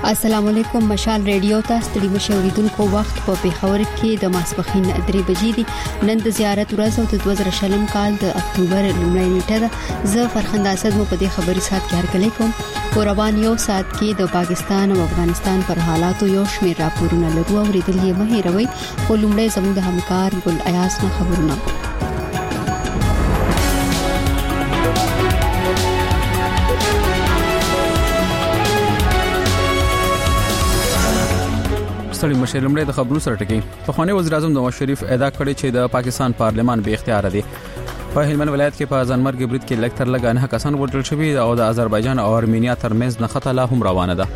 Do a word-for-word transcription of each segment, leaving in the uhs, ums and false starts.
السلام علیکم. مشال ریډیو ته ستړي مشوریدونکو وخت په پیښور کې د ماسپخین درې بجې دي. نن د زیارت ورځ او د دوه زره شلم کال د اکتوبر لومړۍ نیټه ده. زه فرخنده اسد مو په دې خبري سات کې هرکلی کوم. قربان یو سات کې د پاکستان او افغانستان پر حالاتو یو شمېر راپورونه لرو او ریډل یې مه هېروئ. خو لومړی زموږ د همکار ګل ایاس نه خبرونه. ستړي مشر لمړی د خبرونو سره ټکی. پخوانی وزیر اعظم نواز شریف ادعا کړې چې د پاکستان پارلمان به اختیار دی. په هلمند ولایت کې په ځانمرګ برید کې لکټر لګانه کسان وژل شوي او د آذربایجان او ارمینیا ترمنځ نښته لا هم روانه ده.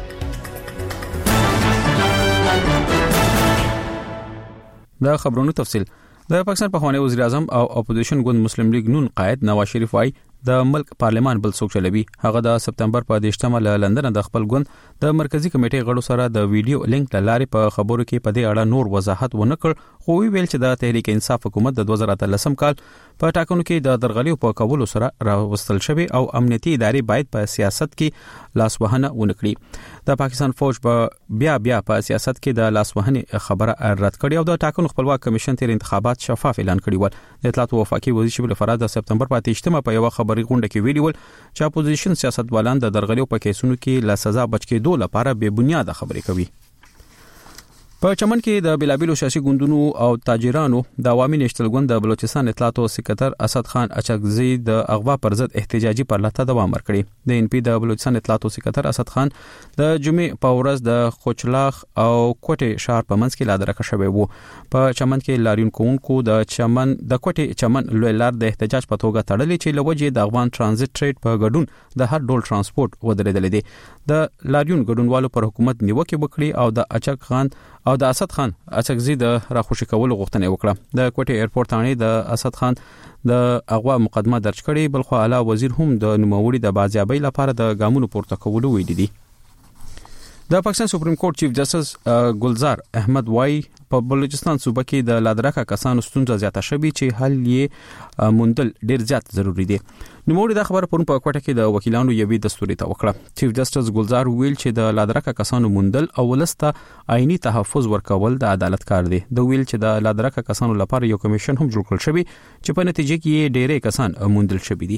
دا خبرونو تفصیل. د پاکستان پخوانی وزیر اعظم او اپوزیشن ګوند مسلم لیگ نون قائد نواز شریف وايي د ملک پارلمان بل څوک چلوي. هغه د سپتمبر په دیشتمه له لندن د خپل ګوند د مرکزی کمیټې غړو سره د ویډیو لینک لاري په خبرو کې په دې اړه نور وضاحت ونه کړ. خو ویل چې د تحریک انصاف حکومت د دوه زره اتلسم کال په ټاکنو کې د درغلیو په کولو سره راوستل شوی او امنیتي ادارې باید په سیاست کې لاسوهنه ونکړي. د پاکستان فوج په بیا بیا په سیاست کې د لاسوهنې خبره رد کړې او د ټاکنو خپلواک کمیشن تیر انتخابات شفاف اعلان کړی و. د اطلاعات او وفاقي وزیر شبل فراد د سپتمبر په دیشتمه په یو خبري غونډه کې ویلي ول چې اپوزیشن سیاستوالان د درغلیو په کیسونو کې لا سزا بچ کېدو لپاره بے بنیاد خبرې کوي. په چمن کې د بلابلو سیاسي ګوندونو او تاجرانو د عوامي نشتل ګوند د بلوچستان اطلاعات او سکرټر اسد خان اچکزي د اغوا پر ضد احتجاجي پرلته دوام ورکړي. د ان پی د بلوچستان اطلاعات او سکرټر اسد خان د جمعې په ورځ د خوچلاخ او کوټه شهر په منځ کې لادرکه شوی وو. په چمن کې لاریون کوونکو د چمن د کوټه چمن لوی لار د احتجاج په توګه تړلې چې لوجه د افغان ترانزیت ټریډ په ګډون د هر ډول ترانسپورت ودرېدل دي. د لاریون ګډونوالو پر حکومت نیوکه وکړي او د اچک خان او د اسد خان اچکزي د راخوشي کولو غوښتنه وکړه. د کوټه ایرپورټ ثاني د اسد خان د اغوا مقدمه درج کړي. بلخو اعلی وزیر هم د نوموړي د بازیابۍ لپاره د ګامونو پورته کولو ویلي دي. د پاکستان سپریم کورټ چیف جسټس ګلزار احمد وايي په بلوچستان صوبه کې د لادرکه کسانو ستونزه زیاته شوي چې حل یې موندل ډیر زیات ضروری دی. نوموړي دا خبره پرون په کوټه کې د وکیلانو یوې دستوري ته وکړه. چیف جسټس ګلزار ویل چې د لادرکه کسانو موندل او ولسته آئینی تحفظ ورکول د عدالت کار دی. د ویل چې د لادرکه کسانو لپاره یو کمیشن هم جوړ کړل شوی چې په نتیجه کې ډیرې کسان موندل شوي دي.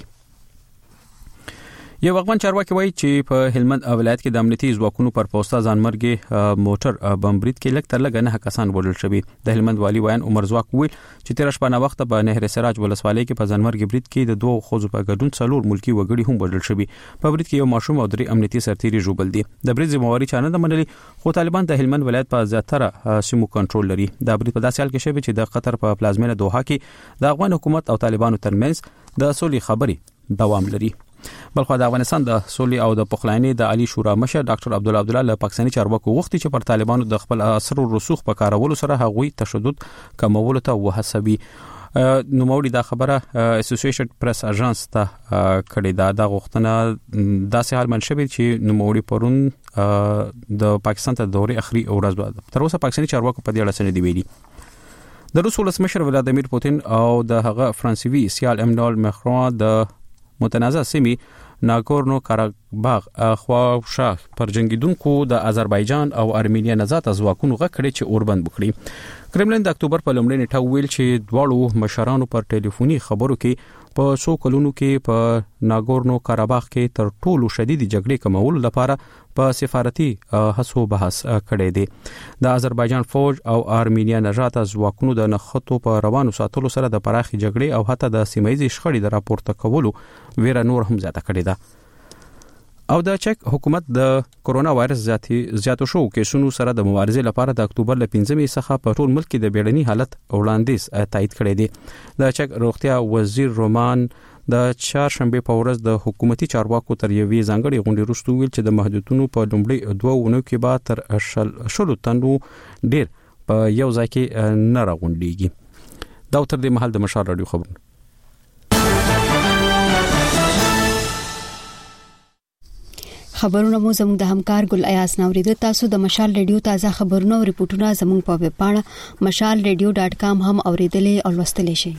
یو وغمن چارواکي وایي چې په هلمند ولایت کې د امنیتي ځواکونو پر پوسټه ځانمرګي موټر بمبرید کې لکټر لګنه کسان وژل شوي. د هلمند والی ویان عمر زواک ویل چې تیر شپه نه وخت په نهر سراج ولسوالۍ کې په ځانمرګي برید کې د دوه خوځو په ګډون څلور ملکی وګړي هم وژل شوي. په برید کې یو ماشوم او درې امنیتي سرتیري ژوبل دي. د برید ذمہواری چانه د منلي خو طالبان د هلمند ولایت په زیاتره سیمو کنټرول لري. د برید په داسې حال کې شوی چې د قطر په پلازمینه دوحه کې د افغان حکومت او طالبانو ترمنځ د سولې خبرې دوام لري. بلخو د افغانستان د سولې او د پخلاینې د عالی شورا مشر ډاکټر عبد الله عبد الله له پاکستاني چارواکو غوښتي چې پر طالبانو د خپل اثر او رسوخ په کارولو سره هغوی تشدد کمولو ته وهڅوي. نوموړي دا خبره اسوسییشن پریس اژانس ته کړې ده. د غوښتنه داسې حال منشبي چې نوموړي پرون د پاکستان ته دوري اخري ورځ ده. تر اوسه پاکستاني چارواکو په دې اړه څه نه دی ویلي. د روس ولسمشر ولادیمیر پوتین او د هغه فرانسوي سیال امانوئل ماکرون د متنازع سیمې ناګورنو کاراباغ خواوشا پر جنگیدونکو د آذربایجان او ارمینیا نظات ځواکونو غکړي چې اوربند وکړي. کرملین د اکتوبر په لومړۍ نیټه ویل چې دواړو مشرانو پر ټلیفوني خبرو کې په څو کلونو کې په ناګورنو کاراباغ کې تر ټولو شدید جګړې کمولو لپاره په سفارتي هڅو بحث کړی دی. د آذربایجان فوج او ارمینیا نژاد ځواکونو د نښتو په روانو ساتلو سره د پراخي جګړې او حتی د سیمایي شخړې د راپورته کولو ویره نور هم زیاته کړې ده. او د چک حکومت د کورونا وایرس زیاتو شو کیسونو سره د مبارزې لپاره د اکتوبر ل پنځمې څخه په ټول ملک کې د بیړني حالت وړاندیز تایید کړی دی. د چک روغتیا وزیر رومان د چهارشنبه په ورځ د حکومتي چارواکو تر یوې ځانګړې غونډې وروسته ویل چې د محدودیتونو په لومړي دوه اونیو کې به تر شل شلو تنو ډیر په یو ځای کې نه راغونډيږي. دا تر دې مهال د مشال رادیو خبرونه. خبرونه مو زموږ د همکار ګل ایاس نوریدو. تاسو د مشال ریډیو تازه خبرونه او ریپورتونه زموږ په ویب پاڼه مشال ریډیو ډاټ کام هم اوریدلې او لوستلې شئ.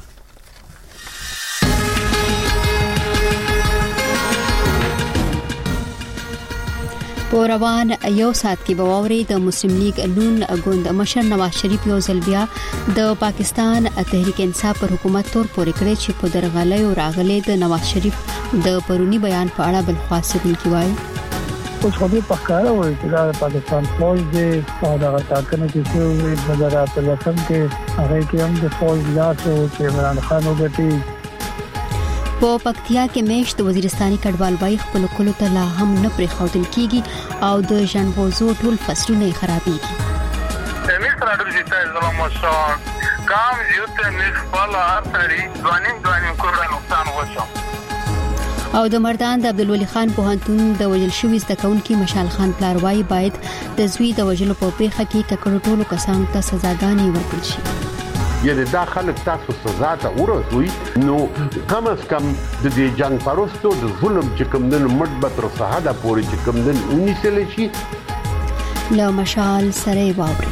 په په روان یو سات کې به واوري د مسلم لیگ نون ګوند مشر نواز شریف یو ځل بیا د پاکستان تحریک انصاف پر حکومت تور پورې کړی چې په درغلۍ او راغلي د نواز شریف د پرونی بیان په اړه بل خاصه دي کوي اوس خو په کار وایي چې د پاکستان فوج د هغه ټاکنه کې چې د نظر په لسم کې هغه کې هم د فوج لاس او چې عمران خان وګټي په پکتیا کې میش د وزیرستاني کډوال وای خپل کولو ته لا هم نه پرې خوتل کیږي او د ژوندوزو ټول فصلونه خرابېږي تمیز راډو چې ظلم وشو کام یو ته نه خپل ارتري ځوانین ځوانین کورونه نقصان وشو او د مردان د عبدالولي خان پوهنتون د وجل شوی زده کوونکي مشال خان پلاروای باید د زوی د وجلو په پیښه کې ککړو ټولو کسانو ته سزاګانې ورکړل شي یعنی دا خلک تاسو سزا ته ورسوي نو کم از کم د دې جنگ پروستو د ظلم چې کوم نن مدبت رساده پورې چې کوم نن ونیسل شي له مشال سره واوري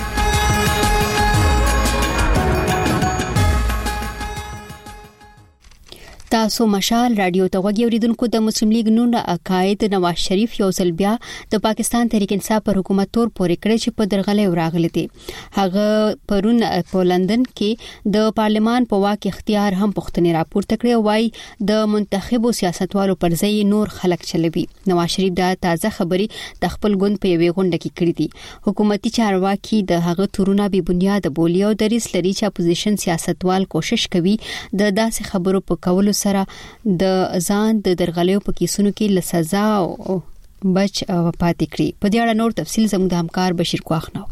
تاسو مشال رادیو ته وګورئ اوریدونکو د مسلم لیگ نون قائد نواز شریف یو ځل بیا د پاکستان تحریک انصاف پر حکومت تور پورې کړی چې په درغلۍ وراغلی دي هغه پرون په لندن کې د پارلمان په واک اختیار هم پښتني راپورته کړی وای د منتخبو سیاستوالو پر ځای نور خلک چلوي نواز شریف دا تازه خبري د خپل ګوند په یوې غونډه کې کړې دي حکومتي چارواکي د هغه تورونه به بنیاد بولی او د ریس لري چې اپوزیشن سیاستوال کوشش کوي د داسې خبرو په کولو سره د ځان د درغلیو په کیسونو کې له سزا او بچ پاتې کړي په دې اړه نور تفصیل زموږ د همکار بشیر کوخنو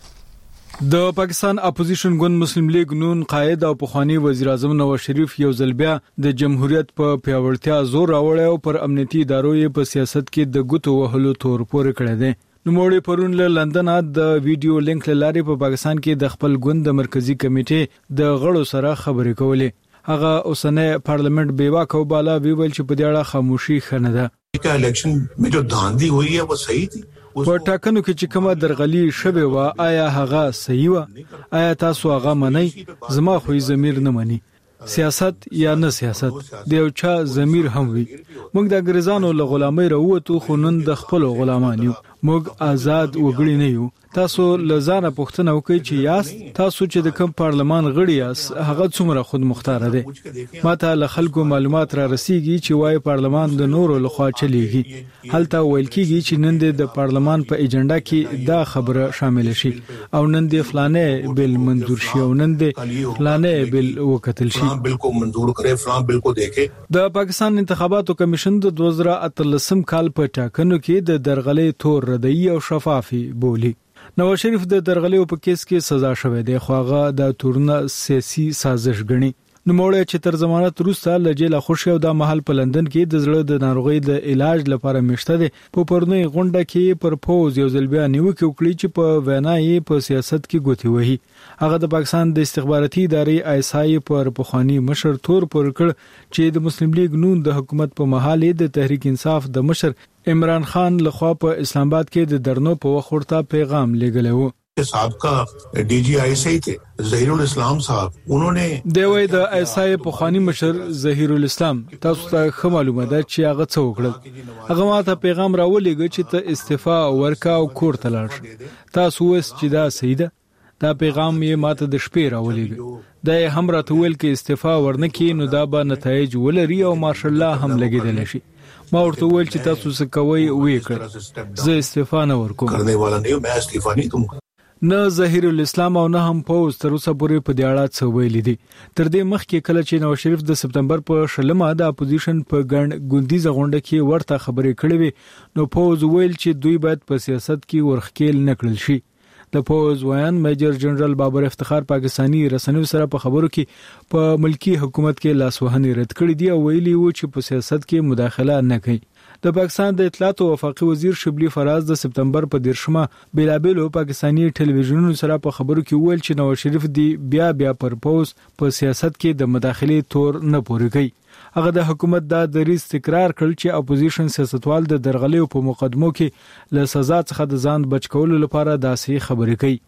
د پاکستان اپوزیشن ګوند مسلم لیگ نون قائد او پخوانی وزیر اعظم نواز شریف یو ځل بیا د جمهوریت په پیاوړتیا زور راوړی او پر امنیتي ادارو په سیاست کې د ګوتو وهلو تور پورې کړی دی نوموړي پرون له لندن د ویډیو لینک لارې په پاکستان کې د خپل ګوند د مرکزی کمیټې د غړو سره خبرې کولې هغه اوسنۍ پارلیمنت بیواک او بالا ویل چې په دې اړه خاموشي خنه ده چې الیکشن میں جو دھاندلی ہوئی ہے وہ صحیح تھی په ټاکنو کې چې کومه درغلي شوه وا آیا هغه صحیح و آیا تاسو هغه منئ زما خو ضمیر نه مني سیاست یا نه سیاست د یو چا ضمیر هم وي موږ د انګريزانو له غلامۍ راووتو خو نن د خپل غلامان یو موږ آزاد وګړي نه یو تاسو لزانه پښتنه وکي چې یاس تاسو چې د کوم پارلمان غړي یاس هغه څومره خود مختار دي ماته له خلکو معلومات را رسیږي چې وای پارلمان د نورو لخوا چلیږي هلته ویل کیږي چې نن د پارلمان په ایجنډا کې دا خبره شامل شي او نن د فلانه بل منظور شي او نن د فلانه بل وکتل شي بل کو منظور کړي فلان بل کو دیکھے د پاکستان انتخاباتو کمیشن د دوه زره اتلسم کال په ټاکنو کې د درغلۍ تور ردی او شفافي بولی نواز شریف د درغلیو په کیس کې سزا شوه دی خو هغه د تورونه سیاسي سازش غني نوموړی چې تر ضمانت وروسته له جیل خوشي او د محل په لندن کې د زړه د ناروغي د علاج لپاره مشته دي په پرونی غونډه کې پر پوز یو ځل بیا نیوکه وکړي چې په وینای په سیاست کې ګوتی وهي هغه د پاکستان د استخباراتي ادارې آی اس آی پر پخوانی مشر تور پر کړ چې د مسلم لیگ نون د حکومت په محل د تحریک انصاف د مشر عمران خان لخوا په اسلام آباد کې د درنو په وخت ورته پیغام لګلو صاحب کا D G आई से ही थे ظهیر الاسلام صاحب उन्होंने دوی د آی اس آی پخوانی مشر ظهیر الاسلام تاسو ته خه معلومه ده چې هغه څه وکړل هغه ماته پیغام راولېږي چې ته استعفا ورکا او کور ته لاړ تاسو وس چې دا صحیح ده دا پیغام یې ماته د شپې راولېږي دا هم راته ویل کې استعفا ورنکې نو دا به نتایج ولري او ماشاء الله هم لګیدل شي ما ورته ویل چې تاسو څه کوي وې کړ زه استعفا نه ورکوم کرنے والا نہیں میں استعفا نہیں دوں نه ظهیر الاسلام او نه هم پوز تر اوسه پورې په دې اړه څه ویلي دي تر دې مخکې کله چې نواز شریف د سپتمبر په شلمه د اپوزیشن په ګڼ ګوندیزه غونډه کې ورته خبرې کړې وي نو پوز ویل چې دوی باید په سیاست کې ورخکېل نکړل شي د پوز ویان میجر جنرال بابر افتخار پاکستانی رسنیو سره په خبرو کې په ملکی حکومت کې لاسوهنې رد کړې دي او ویلي وو چې په سیاست کې مداخله نه کوي د پاکستان د اطلاعات او وفاقي وزیر شبلی فراز د سپتمبر په دیرشمه بیلابلو پاکستانی ټلویزیونونو سره په خبرو کې ویل چې نواز شریف دی بیا بیا پر پوز په سیاست کې د مداخله تور نه پوره کوي هغه د حکومت د دریس تکرار کړ چې اپوزیشن سیاستوال د درغلیو په مقدمو کې له سزا څخه د ځان بچ کولو لپاره داسې خبرې کوي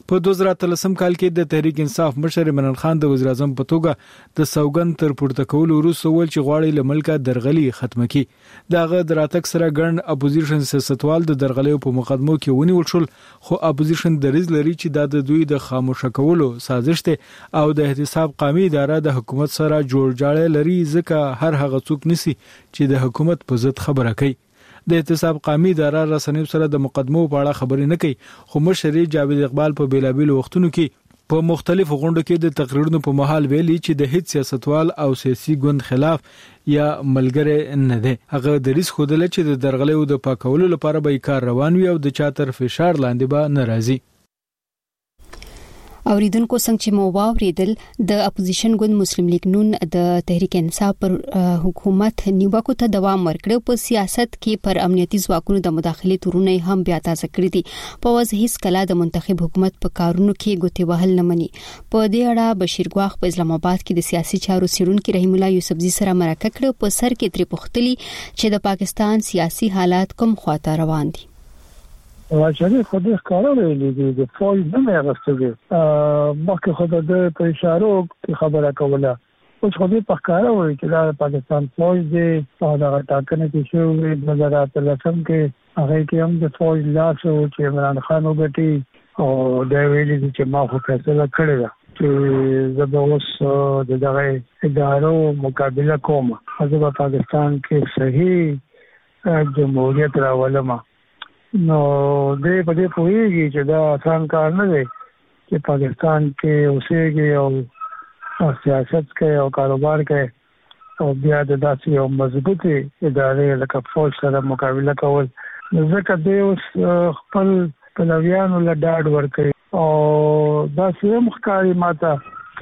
په دوه زره اتلسم کال کې د تحریک انصاف مشر عمران خان د وزیر اعظم په توګه د سوګند تر پورته کولو وروسته ول چې غواړي له ملکه درغلي ختمه کړي دغه دراتک سره ګڼ اپوزیشن سیاستوال د درغلي په مقدمو کې ونیول شول خو اپوزیشن دریز لري چې د دوی د خاموشه کولو سازش ته او د احتساب قومي اداره د حکومت سره جوړ جاړه لري ځکه هر هغه څوک نسی چې د حکومت په ضد خبره کوي د احتساب قومي اداره رسنیو سره د مقدمو په اړه خبرې نه کوي خو مشر جاوید اقبال په بیلابیل وختونو کې په مختلفو غونډو کې د تقریرونو په محل ویلي چې د هیڅ سیاستوال او سیاسي ګوند خلاف یا ملګری نه دی هغه د ریس خودل چې د درغلیو د پاکولو لپاره به کار روان وي او د چاتر فشار لاندې به ناراضي اوریدونکو څنګه چې مو واوریدل د اپوزیشن ګوند مسلم لیگ نون د تحریک انصاف پر حکومت نیوکو ته دوام ورکړ په سیاست کې پر امنیتي ځواکونو د مداخلې تورونه هم بیا تازه کړی دي په وځ هیڅ کله د منتخب حکومت په کارونو کې ګوتې وهل نه مني په دې اړه بشیر ګواخ په اسلام آباد کې د سیاسي چارو سیرونکو رحیم الله یوسفزي سره مرکه کړ په سر کې تری پختلی چې د پاکستان سیاسي حالات کوم خواته روان دي واجبې خو دې ښکاره ویلي دي د فوج نه مې غوښتل ا مخکې خو د په اشارو خبره کوله اوس خو دې په ښکاره وایي چې دا پاکستان فوج دې په هغه ټاکنه کې شو د دوه زره اتلسم کې هغه کې هم د فوج لاس او چې عمران خان وګټي او دا ویلي دي چې ما خو فیصله کړې ده چې زه به اوس د دغه ادارو مقابله کوم زه په پاکستان کې صحیح جمهوریت راولم نو دې په دې پوهیږي چې دا آسان کار نه دی چې پاکستان کې اوسېږي او سیاست کوي او کاروبار کوي او بیا د داسې یو مضبوطی ادارې لکه فوج سره مقابله کول ځکه دې اوس خپل پلویانو له ډاډ ورکوي او دا سیم ښکاري ماته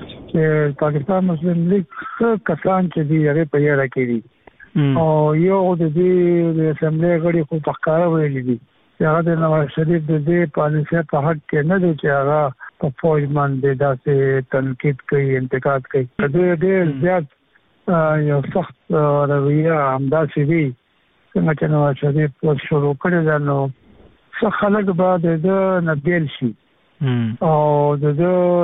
چې پاکستان مسلم لیگ څه کسان چې دي هغه په یاره کې دي او یو د دې د اسمبلی غړي خو په ښکاره ویلي دي هغه د نواز شریف د دې پالیسي په حق کې نه دی چې هغه په فوج باندې داسې تنقید کوي انتقاد کوي د دې زیات یو سخت رویه همداسې وي څنګه چې نواز شریف شروع کړی دا نو څه خلک به د نه بیل شي او د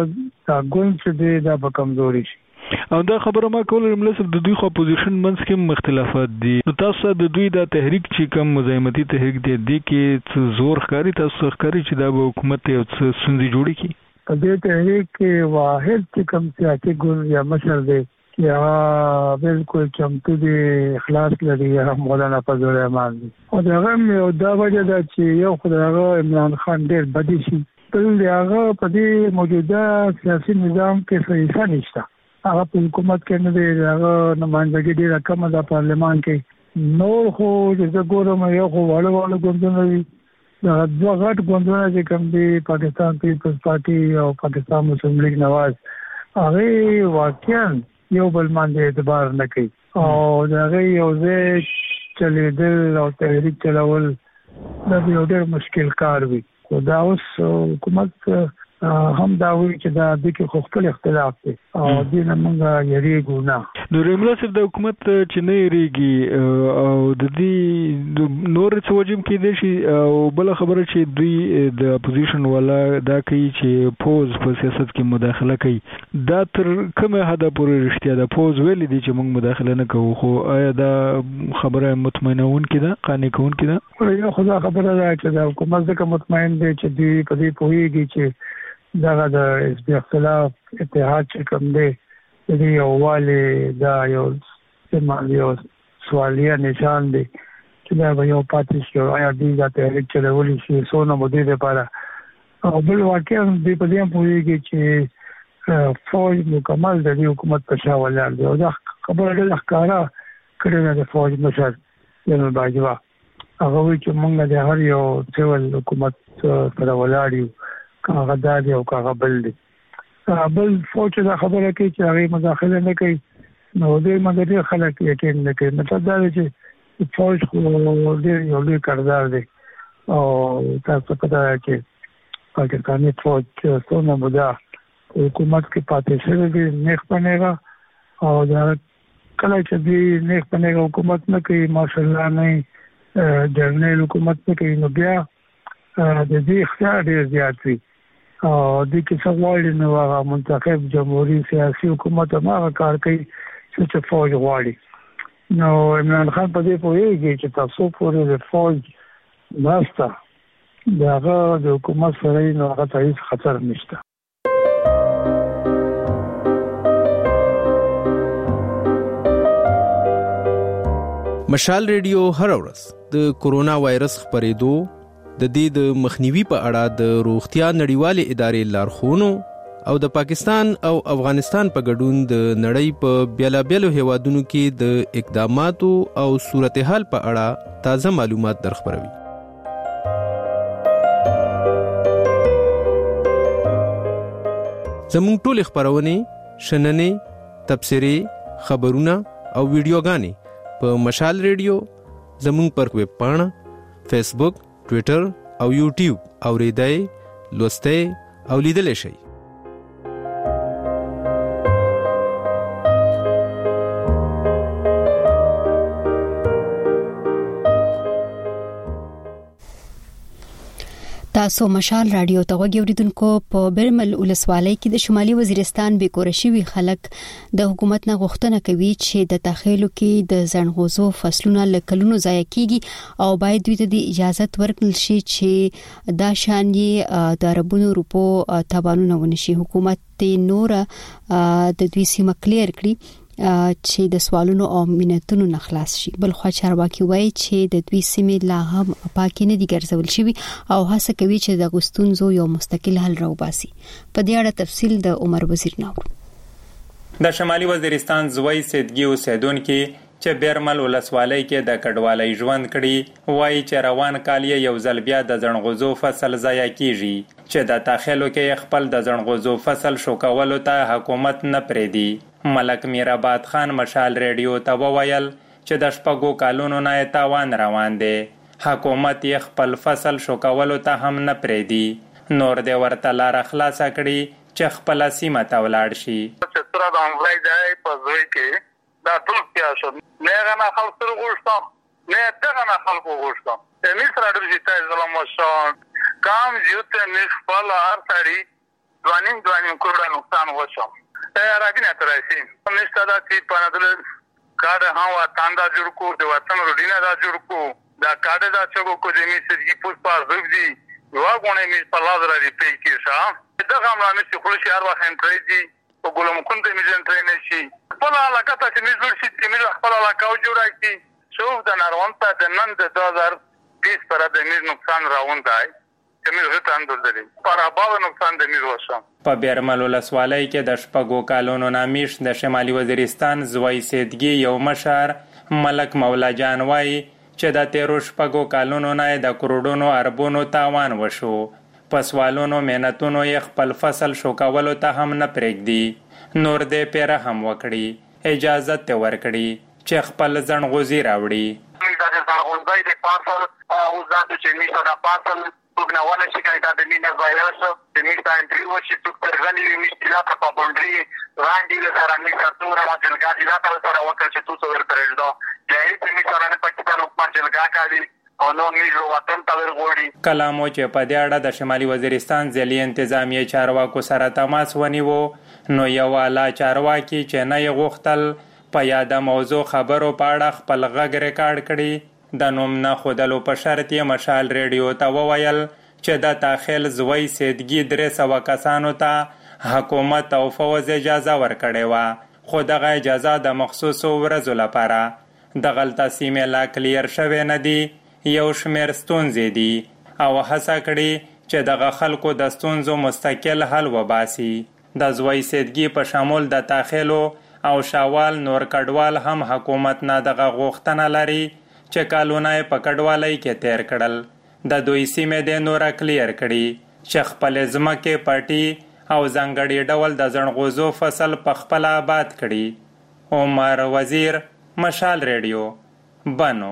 د ګوند چې دی دا به کمزوري شي او دا خبره ما کوله ملسف د دوی خو اپوزیشن منځ کې مختلفات دي نو تاسو د دوی د تحریک چې کوم مزاحمتي تحریک دی د کې زور ښکاری تاسو ښکاری چې دا به حکومت یو څه سندې جوړی کی په دې تحریک کې واحد چې کوم سیاسي ګوند یا مشر دی یا بالکل چمتو دی اخلاص لري یا مولانا فضل الرحمن دی او دا هم یو دا وجه ده چې یو خدای عمران خان ډېر بدی شي بل هغه په دې موجوده سیاسي نظام کې صحیح نشته هغه په حکومت کې نه دی هغه نمائندګي ډیره کمه ده پارلمان کې نور خو د ګورم یو خو وړ وړ ګوندونه دي دا دوه غټ ګوندونه چې کوم دي پاکستان پیپلز پارټي او پاکستان مسلم لیگ نواز هغه واقعا یو بل باندې اعتبار نه کوي او دا یو ځای چلیدل او تحریک چلول دا یو ډېر مشکل کار وي خو دا اوس حکومت هم دا وی چې دا د کې خو خپل اختلاف دی او دینه موږ یریږو نه نو ریملاسف د حکومت چې نه یریږي او د دې نور څه وجم کې دي شي او بل خبره چې دوی د اپوزیشن ولا دا کوي چې پوز په سیاست کې مداخله کوي دا تر کومه حد پورې رښتیا ده پوز ویل دي چې موږ مداخله نه کوو خو آیا دا خبره مطمئنون کې ده قانع کون کې ده یو خدا خبره ده چې د حکومت څخه مطمئن دي چې دوی په دې پوهیږي چې دا د حزب اختلاف اتحاد چې کوم دی د یو والي دا یو سیمه یو سوالیه نشان دی چې دا به یو پاتې شي آیا دې دا تحریک چلولی شي څونه مودې لپاره او بل واقعا دې په دې پوهیږي چې فوج مکمل د حکومت په شا ولاړ دی او دا خبره ډېره ښکاره کړې ده د فوج مشر جنرال باجوا هغه وایي چې موږ د هر یو سیول حکومت سره ولاړ یو هغه دادی او هغه بل دی بل فوج دا خبره کوي چې هغه مداخله نه کوي نو دې مګر خلک یقین نه کوي مطلب دا دی چې فوج خو ډېر یو لوی کاردار دی او تاسو پته چې پاکستاني فوج څونه موده حکومت کې پاتې شوی دی نیک پنهغه او دا کله چې دې نیک پنهغه حکومت نه کوي ماشاءالله نه جرنیل حکومت نه کوي نو بیا د دې اختیار ډېر زیات وي او د کې څوالي نو هغه منتخب جمهوریت سیاسي حکومت هغه کار کوي چې فوج غواړي. نو عمران خان په دې پوهیږي چې تاسو پورې د فوج ناستا دغه د حکومت سره نو هغه ته هیڅ خطر نشته. مشال ریډیو هر ورځ د کورونا وایرس خپرېدو د دې د مخنیوي په اړه د روغتیا نړیوالې ادارې لارښوونو او د پاکستان او افغانستان په ګډون د نړۍ په بیلابیلو هیوادونو کې د اقداماتو او صورتحال په اړه تازه معلومات درخبروي. زموږ ټول خبرونه شننې تبصرې خبرونه او ویډیوګانې په مشال ریډیو زموږ پر ویب پاڼه فیسبوک ټوئیټر او یوټیوب اوریدای لوستای او لیدل شي. تاسو مشال رادیو ته وګورئ. په برمل ولسوالۍ کې د شمالي وزیرستان بیکورشوي خلک د حکومت نه غوښتنه کوي چې د تخیلو کې د زنغوزو فصلونه لکلونو ضایع کیږي او باید دوی ته اجازه ورکړل شي چې دا شان یې د اربونو روپو تبانونه ونشي. حکومت ته نور د دوی سیمه کلیر کړي چې د سوالونو او مینتونو نه خلاص شي. بل خو چارواکي وایي چې د دوی سیمې لا هم پاکې نه دي ګرځول شوی او هڅه کوي چې د غستونزو یو مستقل حل راوباسي. په دې اړه تفصیل د عمر وزیر ناو. د شمالي وزیرستان زوی سیدګي اوسیدونکو چې بیرمل ولسوالۍ کې د کډوالۍ ژوند کړي وایي چې روان کال یو ځل بیا د زنغوزو فصل ضایع کیږي چې د تاخلو کې خپل د زنغوزو فصل شو کولو ته حکومت نه پریدي. ملک میرآباد خان مشال ریډیو ته وویل چې د شپږو کالونو نه تاوان روان دی. حکومت یې خپل فصل شو کولو ته هم نه پریدي. نور دې ورته لار خلاص کړي چې خپل سیمه ته ولاړ شي. چې تر دا عمرای دی په ځای کې دا ټول کیا شو نه غنا خلک سره غوښتم نه دغه نه خلک غوښتم چې مصر اډرجی ته ظلم وشو کام یوته نخبل هر سړي دوانین دوانین کوړه نقصان وشو. راګینه ترایسي نشته دا چې پاندل کار ها واتاندا جوړ کو د وطن روډینا دا جوړ کو دا کار دا چې کو دې سږي پوس پار زوږي یو غونه می په لازر دی پې کې ښا دا کوم نه چې خلک هر وخت انټری دي او ګلم كنت می انټری نه شي په علاقه ته چې می جوړ شي چې می خپل علاقه جوړه کی شوف د ناروان ته د نن د دوه هزار بیس پر د می نقصان راوند دی په بیرمل ولسوالۍ کې د شپږو کالونو نامیش د شمالي وزیرستان زوی سیدګي یو مشر ملک مولا جان وایي چې د تیرو شپږو کالونو نه د کروڑونو اربونو تاوان وشو. په سوالونو مهنتونو یې خپل فصل شو کولو ته هم نه پرېږدي. نور دې پیره هم وکړي اجازه ته ورکړي چې خپل ځنغوزي راوړي. Pugna wala și calitatea de mine vairoasă, de mista întriu și tu pergani mistilata pe bondrie, randile sara mixatura, la gelgadi, la care sara o că tu să verperejdo. De aici mista ne pakitan ukma gelgakali, او نو میجو وطن ته ورغوړي. کلامو چې په دې اړه د شمالي وزیرستان ځلې انتظامیه چارواکو سره تماس ونیو نو یو والا چارواکي چې نه یې غوښتل په یاده موضوع خبرو په اړه خپل غږ ریکارډ کړي. د نوم نه خودلو په شرط یې مشال ریډیو ته وویل چې د تاخیل زوی سیدګي درې سوه کسانو ته حکومت او فوز اجازه ورکړې وه خو دغه اجازه د مخصوصو ورځو لپاره دغلته سیمې لا کلیر شوې نه دي. یو شمېر ستونزې دي او هڅه کړي چې دغه خلکو د ستونزو مستقل حل وباسي. د زوی سیدګي په شمول د تاخیلو او شاوال نور کډوال هم حکومت نه دغه غوښتنه لري چې کالونه په کډوالۍ کې تیر کړل. د دوی سیمې د نور کلیر کړي چې خپل ځمکې پټي او ځانګړي ډول د زنغوزو فصل په خپل آباد کړي. عمر وزیر مشال ریډیو بنو.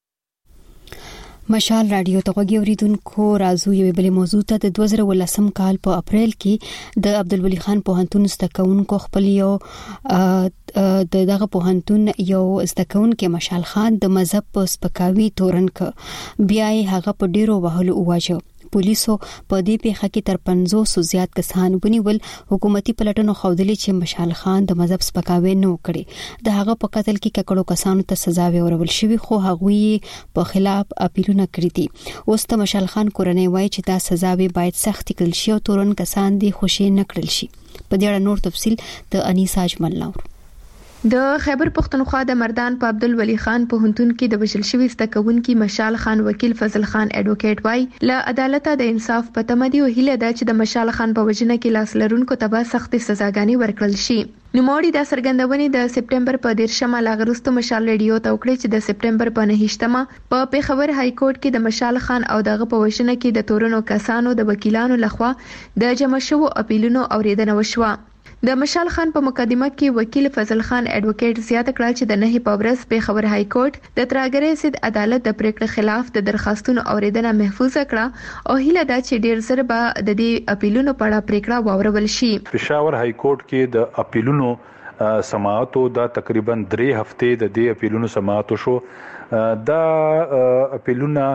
مشال رادیو ته وګورئ. راځو یو بل موضوع ته. د دوه زره ولسم کال په اپریل کې د عبدالولي خان پوهنتون زدهکوونکو خپل یو د دغه پوهنتون یو زدهکوونکو مشال خان د مذهب په سپکاوي تورن ک بیا هغه په ډیرو وهلو واجو. پولیسو په دې پیښه کې تر پنځوس زیات کسان ونیول. حکومتي پلټنو ښودلې چې مشال خان د مذهب سپکاوی نه وکړي. د هغه په قتل کې ککړو کسانو ته سزا ورکول شوې، خو هغوی په خلاف اپیلونه کړی دي. اوس د مشال خان کورنۍ وایي چې دا سزا به باید سخت کړل شي او تورن کسان دي خوشي نه کړل شي. په دې اړه نور تفصيل د انیسا اجمل نور. د خیبر پختونخوا د مردان په عبدالولي خان په هنتون کې د وشل شوی ستکونکي مشال خان وکیل فضل خان اډوکیټ وای ل عدالت د انصاف په تمدي او هیله ده چې د مشال خان په وجنه کې لاس لرونکو ته به سخت سزاګانی ورکړل شي. نوموړي د سرګندونې د سپټمبر په دیرشمه لاغرستو مشال ریډیو ته وکړي چې د سپټمبر په نهشتمه په پیښور های کورټ کې د مشال خان او دغه په وجنه کې د تورنو کسانو د وکیلانو لخوا د جمع شوو اپیلونو اوریدنه وشوه. د مشال خان په مقدمه کې وکیل فضل خان اډوکیټ زیاته کړه چې د نه په ورځ پیښور های کورټ د تراګرې سید عدالت د پریکړې خلاف د درخواستونو اوریدنه محفوظ کړه او هیله ده چې ډیر زر به د دې اپیلونو په اړه پریکړه واورول شي. پیښور های کورټ کې د اپیلونو سماعتو دا تقریبا درې هفته د دې اپیلونو سماعتو شو. دا اپیلونه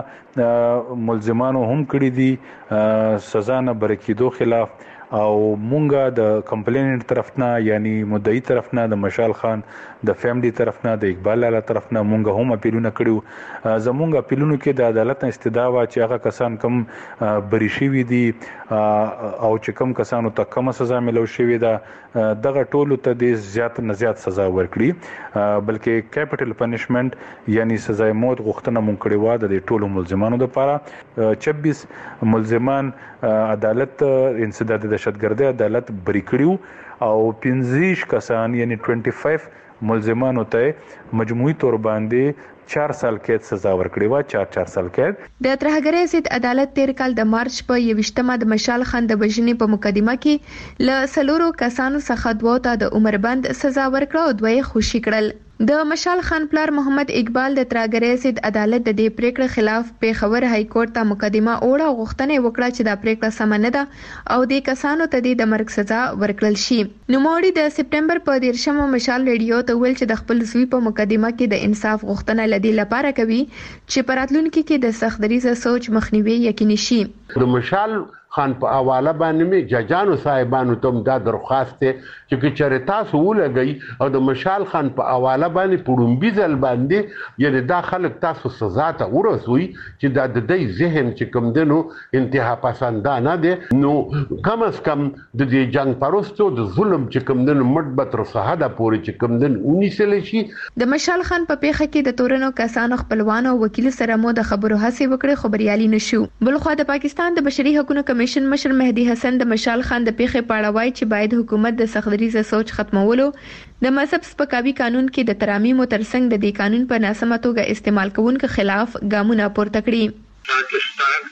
ملزمانو هم کړی دي سزا نه برکیدو خلاف او مونږه د کمپلیننټ طرفنا یعنی مدعی طرفنا د مشال خان د فیملی طرفنا د اقبال لاله طرفنا مونږه هم اپیلونه کړیو. زمونږ اپیلونو کې د عدالت استدعا وا چې هغه کسان کم بری شوی دي او چې کم کسانو ته کم سزا ملو شوی ده دغه ټولو ته د زیات نه زیات سزا ورکړي، بلکې کیپټل پنیشمنت یعنی سزا موت غوښتنه مونږ کړې و د ټولو ملزمانو لپاره. چوبیس ملزمان عدالت انسداد دهشتګردي عدالت بری کړیو او پنځه کسان یعنی پنځه ملزمانو ته مجموعي تور باندې چار سال قید سزا ورکړې و. چار چار سال قید. د ترهګرۍ ضد عدالت تیر کال د مارچ په یوشتمه د مشال خان د وژنې په مقدمه کې ل سلورو کسانو څخه دوه ته د عمر بند سزا ورکړه او دوی خوشی کړل. د مشال خان پلار محمد اقبال د ترهګرۍ ضد عدالت د دې پریکړې خلاف پیښور های کورټ ته مقدمه اوړه غوښتنه وکړه چې دا پریکړه سم نه ده او د کسانو ته د مرګ سزا ورکړل شي. نوموړي د سپټمبر په دیرشمه مشال ریډیو ته ویل چې د خپل زوی په مقدمه کې د انصاف غوښتنه لدی لپاره کوي چې پراتلونکو کې د سخت دریزه سوچ مخنیوي یقیني شي. د مشال خان په حواله باندې می ججانو صاحبانو ته دا درخواست ته چې چېرې تاسو ولګي او د مشال خان په حواله باندې پړومبي ځل باندې یعنی دا خلک تاسو سزا ته ورسوي چې دا د دې ذهن چې کوم دنو انتها پسندانه دي نو کم از کم د دې جنگ پروستو د ظلم چې کوم دنو مدبت رساده پورې چې کوم دن ونیسل شي. د مشال خان په پیښه کې د تورنو کسانو خپلوانو وکیل سره مو د خبرو هڅه وکړه خو بریالي نشو. بلخو د پاکستان د بشري حقوقو کمیشن مشر مهدی حسن د مشال خان د پیښې په اړه وایي چې باید حکومت د سختدریزه سوچ ختمولو د مذهب سپکاوي قانون کې د ترامیم ترڅنګ د دې قانون په ناسمه توګه استعمال کوونکو خلاف ګامونه پورته کړي. پاکستان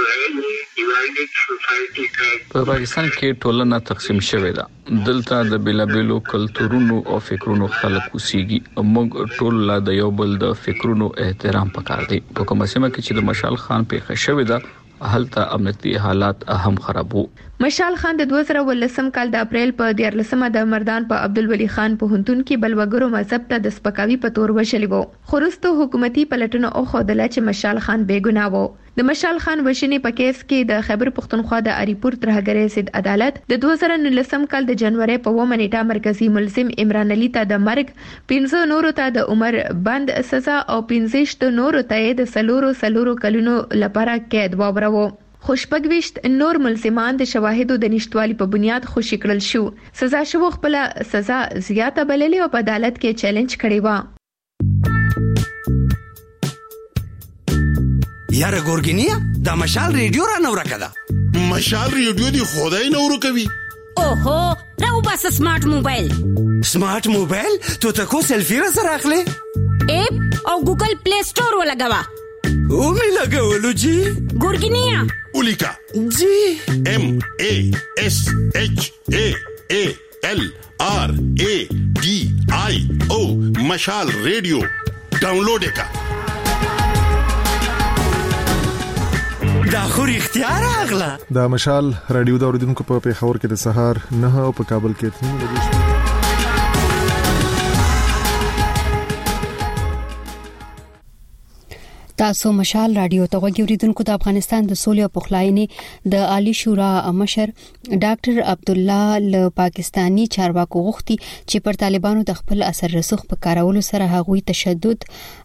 په پاکستان کې ټولنه تقسیم شوې ده. دلته د بیلابیلو کلتورونو او فکرونو خلک اوسېږي. موږ ټول لا د یو بل د فکرونو احترام پکار دی. په کومه سیمه کې چې د مشال خان پیښه شوې ده هلته امنیتي حالات هم خرابو. مشال خان د دوه زره ولسم کال د اپریل په دیارلسمه د مردان په عبدالولي خان په هنتون کې بلوګرو مذهب ته د سپکاوي په تور وشلی وو. خورستو حکومتي پلټنو او خودله چې مشال خان بے ګناه وو. د مشال خان وشنې په کیس کې د خیبر پختونخوا د اریپور ترهګرۍ ضد عدالت د دوه زره نولسم کال د جنوري په اووه نیټه مرکزی ملزم عمران علي ته د مرګ، پنځه نورو ته د عمر بند سزا او پنځه نورو ته د سلورو سلورو کلونو لپاره قید واوروه. خوشبګويشت نور ملزمان د شواهدو د نشټوالي په بنیاد خوشی کړل شو. سزا شو خپل سزا زیاته بللې او په عدالت کې چیلنج کړی و. یاره ګورګینیا دا مشال ریډیو را نور کړه. مشال ریډیو دی خدای نور کوي. اوهو راو بس سمارټ موبایل. سمارټ موبایل ته تکو سلفي را سره اخلي. اپ او ګوګل پلی سٹور ولګوا. او می لګولو جی. ګورګینیا اولیکا جی ام ا اس اچ ا ا ال آر ا ډي آی او مشال ریډیو ډاونلوډ کا. دا خو اختیار اغلا. دا مشال رادیو دا اوریدونکو په پیښور کې د سهار نه او په کابل کې تنو لګیږي. تاسو مشال رادیو ته وګورئ د افغانستان د سولې او پخلاینې د عالی شورا مشر ډاکټر عبد الله له پاکستانی چارواکو غوښتي چې پر طالبانو د خپل اثر رسوخ په کارولو سره هغوی تشدد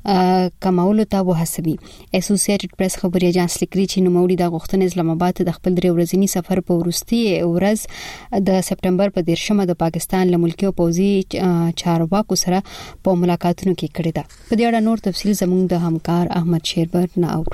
کمولو ته وهڅوي. اسوسییټډ پریس خبري اژانس لیکي چې نوموړي د غوښتنې اسلام آباد د خپل درې ورځنی سفر په وروستي ورځ د سپټمبر په دیرشمه د پاکستان له ملکی او پوځي چارواکو سره په ملاقاتونو کې کړی ده. په دې اړه نور تفصیل زموږ د همکار احمد شیربر نه اورو.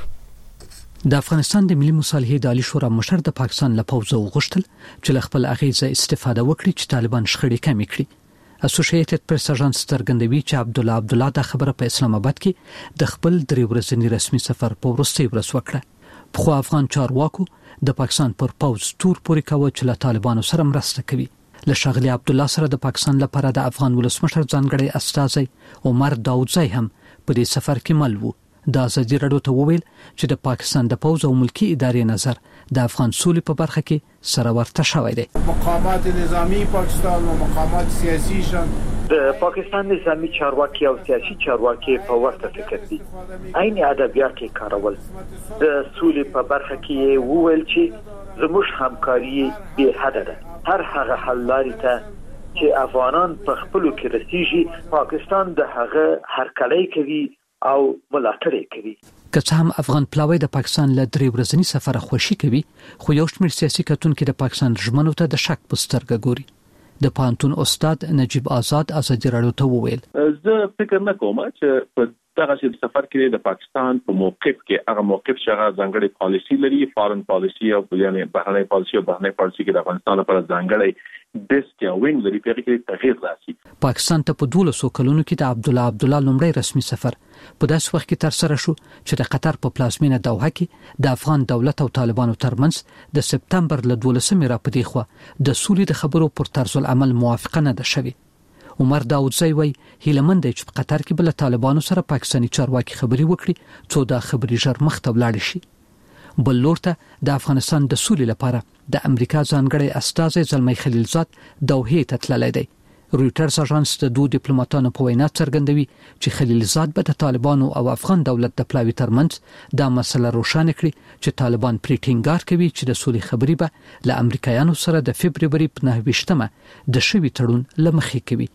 د افغانستان د ملي مصالحې د عالی شورا مشر د پاکستان له پوځه وغوښتل چې له خپل اغیزه استفاده وکړي چې طالبان شخړې کمې کړي. اسوسییټډ پریس اژانس څرګندوي چې عبد الله عبد الله د خبره په اسلام آباد کې د خپل درې ورځنی رسمي سفر په وروستي ورځ وکړه. په افغان چارواکو د پاکستان پر پوځ تور پورې کاوه چې له طالبانو سره مرسته کوي. له شغلی عبد الله سره د پاکستان لپاره د افغان ولسمشر ځانګړی استازی عمر داودزی هم په دې سفر کې مل وو. د ازادي راډیو ته وویل چې د پاکستان د پوځ او ملکی ادارې نظر د افغان سولې په برخه کې سره ورته شوی دی. مقامات نظامی پاکستان او مقامات سیاسي شان د پاکستان نظامی چارواکي او سیاسي چارواکي په ورته فکر دي. عین ادبیات کې کارول د سولې په برخه کې وویل چې زموږ همکاري به حد ده. هر هغه حل لاري ته چې افغانان په خپل کې رسیږي پاکستان د هغه هرکلی کوي او ملاتړ کوي. که څه هم افغان پلاوی د پاکستان له درې ورځنی سفر خوشي کوي خو یو شمېر سیاسي کتونکو د پاکستان ژمنو ته د شک په سترګه ګوري. د پانتون استاد نجیب آزاد ازادي راډیو ته وویل زه فکر نه کوم چې په دغه سفر کې د پاکستان په موقف کې هغه موقف چې هغه ځانګړي پالیسی لري فارن پالیسی او یعنی بهرنۍ پالیسی او بهرنۍ پالیسی کې د افغانستان لپاره ځانګړي بیسټ یا وینګ لري په کې تغیر راسي. پاکستان ته په دولسو کلونو کې د عبد الله عبد الله لومړی رسمي سفر په داسې وخت کې تر سره شو چې د قطر په پلازمینه دوحه کې د افغان دولت او طالبانو ترمنځ د سپتمبر له دولسمې را پدې خو د سولې د خبرو پر طرز العمل موافقه نه ده شوې. عمر داودزی وای هیلمن دی چې په قطر کې بل طالبانو سره پاکستانی چارواکي خبري وکړي څو دا خبري ژر مخ ته ولاړ شي. بل لورته د افغانستان د سولې لپاره د امریکا ځانګړی استازی زلمی خلیلزاد دوحه ته تللی دی. رويټرز اژانس د دوه ډیپلوماټانو په وینا څرګندوي چې خلیلزاد به د طالبانو او افغان دولت د پلاوي ترمنځ دا مسله روښانه کړي چې طالبان پرې ټینګار کوي چې د سولې خبري به له امریکایانو سره د فبرवरी په نهه ویشتمه د شوي تړون لمخې کوي.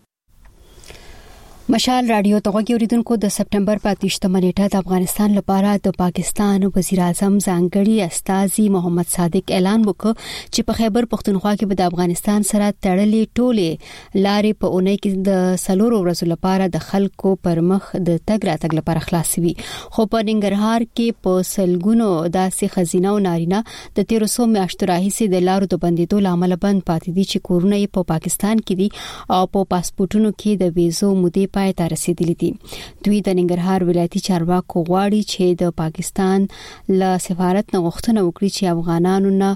مشال رادیو ته وګورئ د سپټمبر په اتیشتمه نیټه د افغانستان لپاره د پاکستان وزیر اعظم ځانګړي استازي محمد صادق اعلان وکړ چې په خیبر پختونخوا کې به د افغانستان سره تړلې ټولې لارې په اونۍ کې د سلورو ورځو لپاره د خلکو پر مخ د تګ راتګ لپاره خلاصوي. خو په ننګرهار کې په سلګونو داسې خزینه او نارینه د تیرو سو میاشتو راهیسې د لارو د بندیدو لامل بند پاتې دي چې کورونه یې په پاکستان کې دي او په پاسپورتونو کې د ویزو مودې پای ته رسیدلي دي. دوی د ننګرهار ولایتي چارواکو غواړي چې د پاکستان له سفارت نه غوښتنه وکړي چې افغانانو نه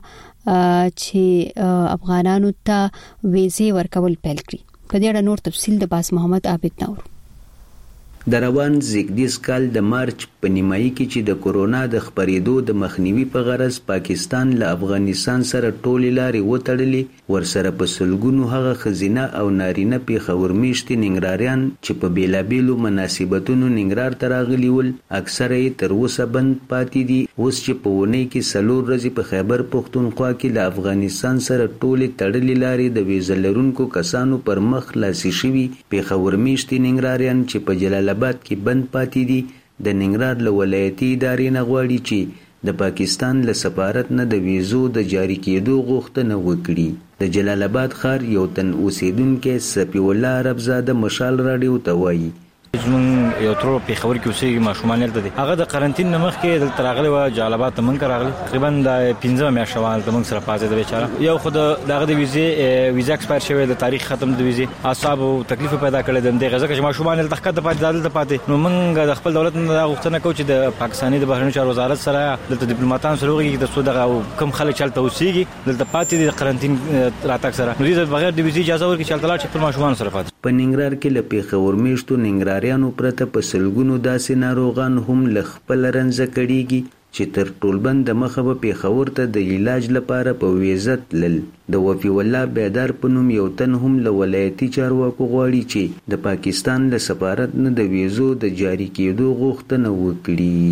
چې افغانانو ته ویزې ورکول پیل کړي. په دې اړه نور تفصیل د باز محمد عابد نور. د روان زیږدیز کال د مارچ په نیمایي کې چې د کورونا د خپرېدو د مخنیوي په غرض پاکستان له افغانستان سره ټولې لارې وتړلې ورسره په سلګونو هغه خزینه او نارینه پیښور میشتي ننګراریان چې په بیلابیلو مناسبتونو ننګرهار ته راغلي ول اکثره یې تر اوسه بند پاتې دي. اوس چې په اونۍ کې څلور ورځې په خیبر پختونخوا کې له افغانستان سره ټولې تړلې لارې د ویزه لرونکو کسانو پر مخ خلاصې شوي پیښور میشتي ننګراریان چې په جلال آباد کې بند پاتې دي د ننګرهار له ولایتي ادارې نه غواړي چې د پاکستان له سفارت نه د ویزو د جاری کېدو غوښتنه وکړي. د جلال آباد ښار یو تن اوسیدونکی سپی الله عربزاده مشال راډیو ته وایي زمون یو تر په خبر کې اوسېږي ماشومان دلته دي هغه د قرنټین نمخ کې دلته راغلي و جلال آباد ته مونږ راغلي تقریبا د پنځه میاشتې وال ته مونږ سره پاتې د بیچاره یو خود دغه د ویزې ویزا ایکسپایر شوی د تاریخ ختم د ویزې اصحاب تکلیف پیدا کړل د غزه کې ماشومان دلته ښکته پاتې دلته پاتې نو مونږ د خپل دولت نه غوښتنه کوو چې د پاکستاني د بهرنیو چارو وزارت سره دلته ډیپلوماټان سره وګوري د څو دغه کم خلک چلته اوسېږي دلته پاتې د قرنټین راتګ سره نو دې بغیر د ویزې اجازه ورکړي چې تلل چې خپل ماشومان سره پاتې. په ننګرهار کې له پیښور میشتو ننګراریانو پرته په سلګونو داسې ناروغان هم له خپل رنځه کړيږي چې تر ټولبند د مخه به پیښور ته د علاج لپاره په ویزه تلل. د وفي الله بیدار په نوم یو تن هم له ولایتي چارواکو غواړي چې د پاکستان له سفارت نه د ویزو د جاری کېدو غوښتنه وکړي.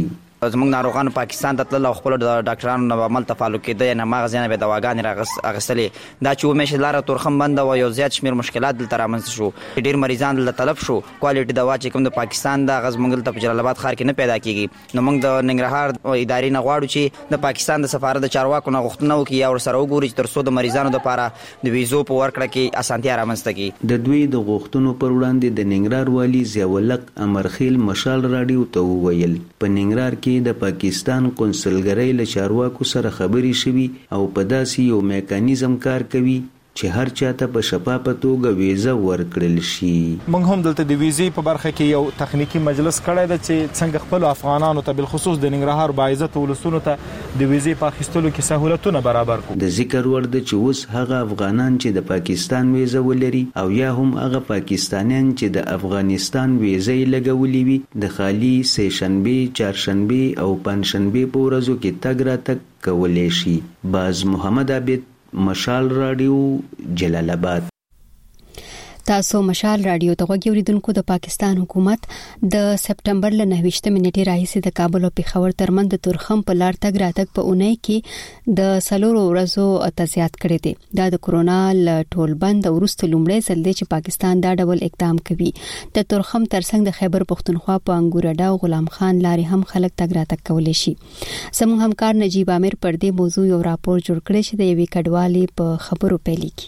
زموږ ناروغانو پاکستان ته تلل او خپل ډاکټرانو نه عمل تفالو کېده نه مغزیانه به دواګانې راغستلې دا چې ومشه لاره تورخم بند او یو زیات شمیر مشکلات دلته رامنځته شو ډیر مریضان دلته طلب شو کوالټي دوا چې کوم د پاکستان د غز منګل ته جلال آباد ښار کې نه پیدا کیږي نو موږ د ننګرهار ادارې نه غواړو چې د پاکستان د سفارت د چارواکو نه غوښتنه وکړي یا ور سره وګوري چې تر څو د مریضانو لپاره د ویزو په ورکړه کې اسانتیا رامنځته کړي. د دوی د غوښتنو پر وړاندې د ننګرهار والی ضیاءالحق امرخیل مشال راډیو ته وویل په ننګرهار کې د پاکستان قونسلګرۍ له چارواکو سره خبرې شوي او په داسې یو میکانیزم کار کوي چې هر چاته په شفافه توګه ویزه ورکړل شي. موږ هم دلته د ویزې په برخه کې یو تخنیکی مجلس کړی دی چې څنګه خپل افغانانو ته بالخصوص د ننګرهار باعزت ولسونو ته د ویزې په اخیستلو کې سہولتونه برابر کړو. د ذکر وړ ده چې اوس هغه افغانان چې د پاکستان ویزه ولري او یا هم هغه پاکستانیان چې د افغانستان ویزه یې لګولې وي د خالي سهشنبه چهارشنبه او پنځشنبه په ورځو کې تګ راتګ کولی شي. باز محمد عابد مشال رادیو جلال آباد. تاسو مشال رادیو ته غوږی اوریدونکو د پاکستان حکومت د سپټمبر ل نهه نیټې راهیسې د کابل او پېښور ترمن د تورخم په لار تګ راتګ په اونۍ کې د سلورو ورځو تزیات کړی دی. دا د کورونا ل ټول بند وروسته لومړی ځل دی چې پاکستان دا ډول اقدام کوي. د تورخم ترڅنګ د خیبر پختونخوا په انګورډا او غلام خان لارې هم خلک تګ راتګ کولی شي. زموږ همکار نجیب عامر پر دې موضوع یو راپور جوړ کړی چې د یوې کډوالې په خبرو پیل کی.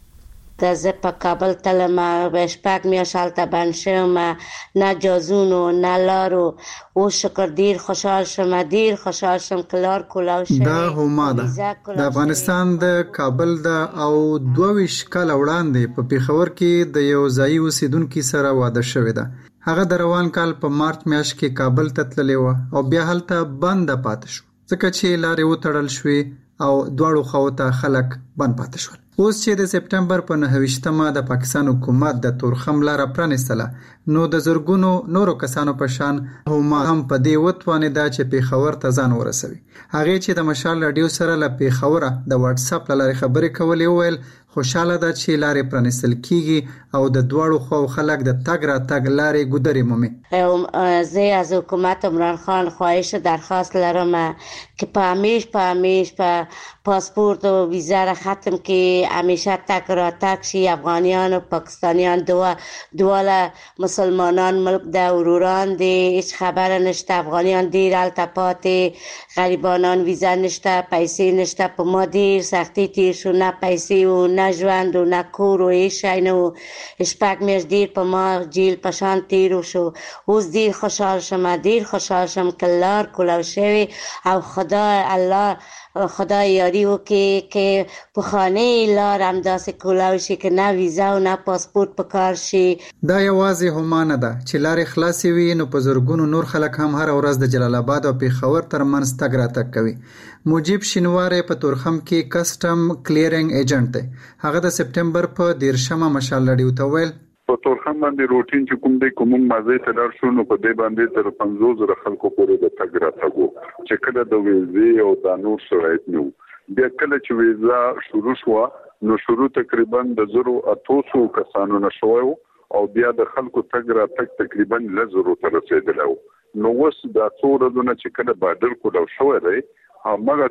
د زه په کابل تلم شپږ میاشتې ته بند شوم نه جازونو نه لارو او شکر ډیر خوشحال شوم ډیر خوشحال شوم کلار کولاو شوم. دا هما ده د افغانستان د کابل د او دوه کال وړاندې په پیښور کې د یو ځای اوسیدونکو سره واده شوې ده. هغه د روان کال په مارچ میاشت کې کابل ته تللی و او بیا هلته بند پاتې شو ځکه چې لارې وتړل شوې او دواړو خواو ته خلک بند پاتې شول. اوس چې د سپټمبر په نهه د پاکستان حکومت د تورخم لار پرانستله نو د زرګونو نورو کسانو په شان هم هم په دې وتوانیدا چې پیښور ته ځان ورسوي. هغه چې د مشال رادیو سره له پیښوره د واتس اپ لارې خبرې کولې ویل خوشاله ده چې لارې پرانستل کیږي او د دواړو خواو خلک د تګ را تګ لارې ګودرې مومي. زه از حکومت عمران خان خواهش درخواست لرم که په همیش په همیش په پاسپورت و ویزا را ختم که همیشه تک را تک شی. افغانیان و پاکستانیان دو دواله مسلمانان ملک ده وروران ده هیچ خبر نشته. افغانیان دیر التپات غریبانان ویزا نشته پیسې نشته. په ما دیر سختی تیر شو نه پیسې و نه ژوند و نه کور و هیچ شی نه و شپږ میاشتې دیر په ما جیل پشان تیر شو. اوس دیر خوشحال شم دیر خوشحال شم که لار کولاو شوی او خدا الله خدا یاری وکړي که په خانه لار هم داسې کولاو شي که نه ویزا او نه پاسپورت په کار شي. دا یوازې هما نه ده چې لارې خلاصې وي نو په زرګونو نور خلک هم هر ورځ د جلال آباد او پیښور ترمنځ تګ راتګ کوي. مجيب شینواری په تورخم کې کسټم کلیرینګ ایجنټ دی. هغه د سپټمبر په دیرشمه مشال رادیو ته ویل په تورخم باندې روټین چې کوم دی کوم مازه ته لار شو نو په دې باندې تر پنځوس زره خلکو پورې د تګ راتګ چې کله د ویزې او د نور شرایط نو بیا کله چې ویزا شروع شو نو شروع تقریبا د زرو اتوسو کسانو نشوي او بیا د خلکو تګ راتګ تقریبا لزرو تر رسیدلو. نو وس د څوره دونه چې کله بادر کولاو شوی دی هغه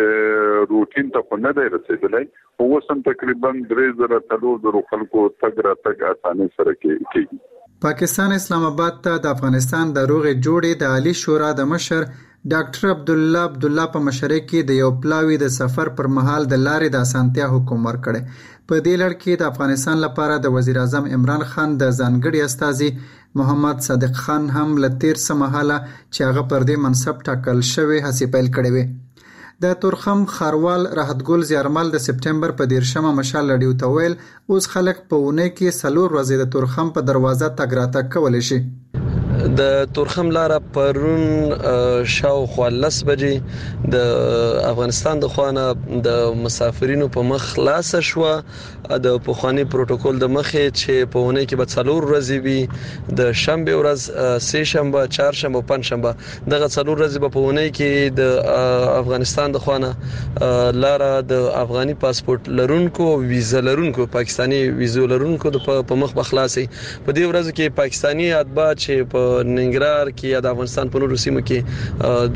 چې روټین ته نه دی رسیدلی او سم تقریبا درې زره تلو زرو خلکو تګ راتګ اسانه سره کیږي. پاکستان اسلام آباد ته د افغانستان د روغې جوړې د عالی شورا د مشر ډاکټر عبد الله عبد الله په مشرۍ کې د یو پلاوی د سفر پر مهال د لارې د اسانتیا حکم ورکړي. په دې لړ کې د افغانستان لپاره د وزیر اعظم عمران خان د ځانګړي استازي محمد صادق خان هم لتیر سمحاله چې هغه پر دې منصب ټاکل شوی هڅې پیل کړې وي. د تورخم خاروال راحت ګل زیارمل د سپټمبر په دیرشمه مشال رادیو ته ویل اوس خلک په ونه کې سلور ورځې د تورخم په دروازه تګ راتګ کولی شي. د تورخم لاره پرون شاوخوا لس بجې د افغانستان د خوانه د مسافرینو په مخ خلاصه شو. د پخوانی پروتوکول د مخې چې په ونه کې به څلور ورځې وي د شنبه ورځ سه شنبه چهار شنبه پنځ شنبه دغه څلور ورځې په ونه کې د افغانستان د خوانه لاره د افغاني پاسپورت لرونکو ویزا لرونکو پاکستانی ویزا لرونکو په مخ بخلاصي. په دې ورځ کې پاکستانی اتباع چې په ننګرهار کې یا د افغانستان په نورو سیمو کې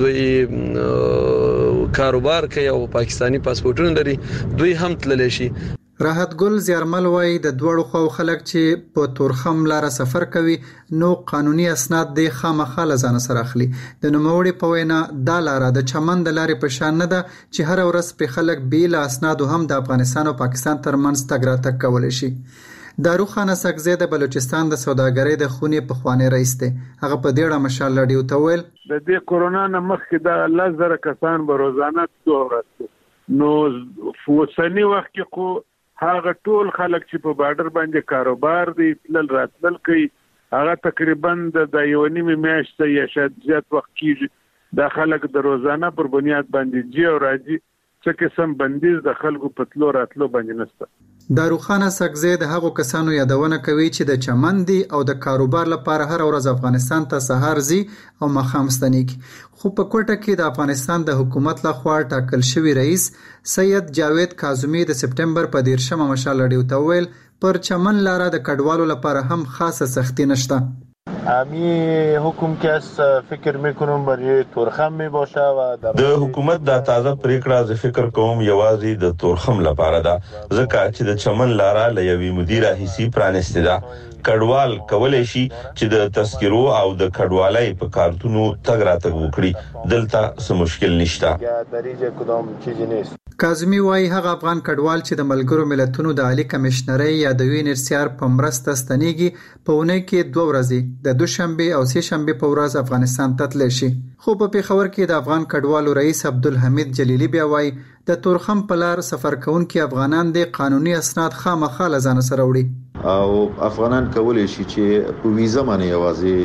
دوی کاروبار کوي او پاکستانی پاسپورتونه لري دوی هم تللی شي. راحت ګل زیارمل وای د دوړو خو خلک چې په تورخم لار سفر کوي نو قانوني اسناد د خامخا لزان سره اخلي. د نوموړي په وینا دا لار د چمن د لارې په شان نه ده چې هر ورځ په خلک بیل اسناد هم د افغانستان او پاکستان ترمنځ تګ راتګ کول شي. داروخانه سکزی د بلوچستان د سوداګرۍ د خونې په خوانې رئیس دی. هغه په ډیره مشال لډیو ته ویل د دې کورونا نه مخکې د لزر کسان به روزانه تورات نو فوسنی وخت کې خو هغه ټول خلک چې په بارډر باندې کاروبار دی تل راتل کوي هغه تقریبا د یو نیمه میاشتې یا شاید زیات وخت کېږي د خلک د روزانه پر بنیاد باندې جی او راځي څه قسم بندیز د خلکو په تلو راتلو باندې نشته. داروخانه سکزی د هغو کسانو یادونه کوي چې د چمن دي او د کاروبار لپاره هر ورځ افغانستان ته سهار زی او مخام ستنیږي. خو په کوټه کې د افغانستان د حکومت لخوا ټاکل شوی رئیس سید جاوید کاظمی د سپټمبر په دیرشمه مشال لډیو ته ویل پر چمن لاره د کډوالو لپاره هم خاصه سختی نشته. امی حکم که از فکر میکنم برای تورخم میباشه و د حکومت دا تازه پریکړه ز فکر کوم یوازې د تورخم لپاره ده ځکه چې د چمن لاره لوي مدیره هیڅ پرانسته ده. کډوال کولای شي چې د تذکرو او د کډوالۍ په کارتونو تګ راتګ وکړي دلته څه مشکل نشته. دریجه کدام چیزی نیست. کاظمی وایي هغه افغان کډوال چې د ملګرو ملتونو د عالی کمشنرۍ یا د یو ان ایچ سی آر په مرسته ستنیږي په اونۍ کې دوه ورځې د دوشنبه او سه شنبه په ورځ افغانستان ته تللی شي. خو په پیښور کې د افغان کډوالو رئیس عبدالحمید جلیلی بیا وایي د تورخم په لار سفر کوونکي افغانان د قانوني اسناد خامخا لزان سره وړي او افغانان کولای شي چې په ویزه باندې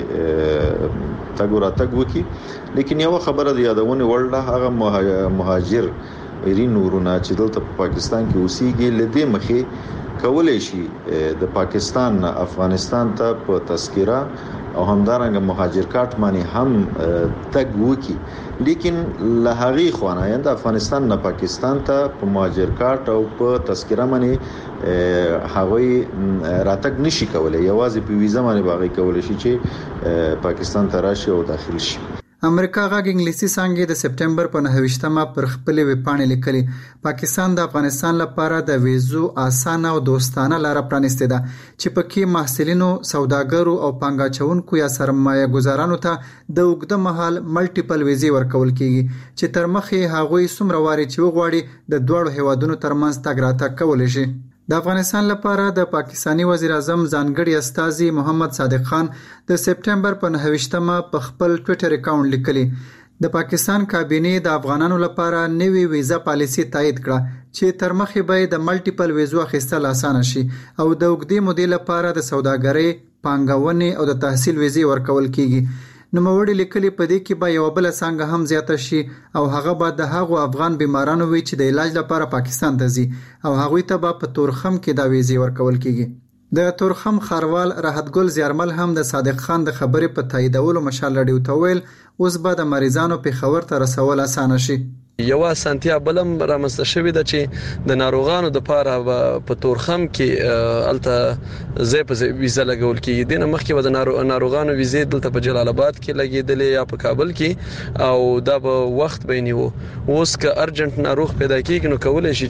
یوازې تګ راتګ وکړي. لیکن یو خبره د یادونه ورله هغه مهاجر ایرین ورونه چې دلته په پاکستان کې اوسېږي لدې مخې کولای شي د پاکستان نه افغانستان ته په تذکره او همدارنګه مهاجر کارت باندې هم تګ وکړي. لیکن له هغې خوانه یعنی د افغانستان نه پاکستان ته په مهاجر کارت او په تذکره باندې هغوی راتګ نشي کولای یوازې په ویزه باندې باغی کولای شي چې پاکستان ته راشي او داخل شي. امریکا غاګ انګلیسي څنګه د سپټمبر په نهه پر خپل ویبپاڼې لیکلي پاکستان د افغانستان لپاره د ویزو اسانه او دوستانه لار پرانسته ده چې پکې محصلینو سوداګرو او پانګاچونکو یا سرمایه گذارانو ته د اوږده مهال ملټیپل ویزې ورکول کیږي چې تر مخې هغوی څومره واري چې وغواړي د دوړو هیوادونو ترمنځ تګ راتګ کولی شي. د افغانستان لپاره د پاکستانی وزیر اعظم ځانګړي استازي محمد صادق خان د سپټمبر په نهه په خپل ټوئیټر اکاونټ لیکلي د پاکستان کابینې د افغانانو لپاره نوې ویزا پالیسي تایید کړه چې تر مخې به د ملټیپل ویزو اخیستل اسانه شي او د اوږدې مودې لپاره د سوداګرۍ، پانګونې او د تحصیل ویزې ورکول کیږي. نوموړي لیکلي په دې کې به یو بل څنګه هم زیاته شي او هغه به د هغو افغان بیمارانو وي چې د علاج لپاره پاکستان ته ځي او هغوی ته به په تورخم کې دا ویزې ورکول کیږي. د تورخم خاروال راحت ګل زیارمل هم د صادق خان د خبرې په تاییدولو مشال لډیو ته ویل اوس به د مریضانو پیښور ته رسول اسانه شي. یو سانتیا بلم رامسته شوی د چې د ناروغانو د پاره په تورخم کې الته زې په ویزه لګول کیږي. د مخکې د ناروغانو ویزه دلته په جلال آباد کې لګیدلې یا په کابل کې او دا به وخت بینیو. اوس که ارجنټ ناروغ پیدا کیږي نو کولای شي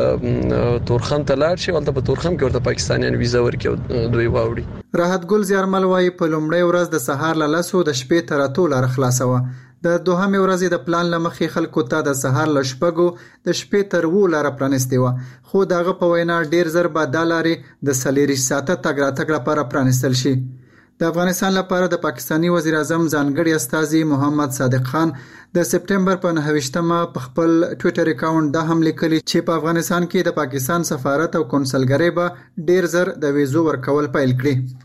چې تورخم ته لاړ شي ولته په تورخم کې ورته پاکستانیان ویزه ورکړي دوی واوړي. راحت ګل زیارمل وايي په لومړی ورځ د سهار له لسو د شپې تر اتو لار خلاصوه. د دوهمې ورځې د پلان لمخې خلکو ته د سهار له شپږو د شپې تر اوو لاره پرانستې وه خو د هغه په وینا ډېر ژر به دا لارې د څلېرویشت ساعته تګ راتګ لپاره پرانستل شي. د افغانستان لپاره د پاکستانی وزیر اعظم ځانګړي استازي محمد صادق خان د سپټمبر په نهه په خپل ټوئیټر اکاونټ دا هم لیکلي چې په افغانستان کې د پاکستان سفارت او کنسلګرۍ به ډېر ژر د ویزو ورکول پیل کړي.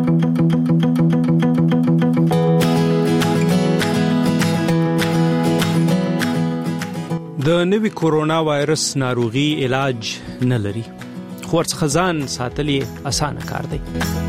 د نوي کورونا وایرس ناروغي علاج نه لري خو ورڅخه ځان ساتل یې اسانه کار دی.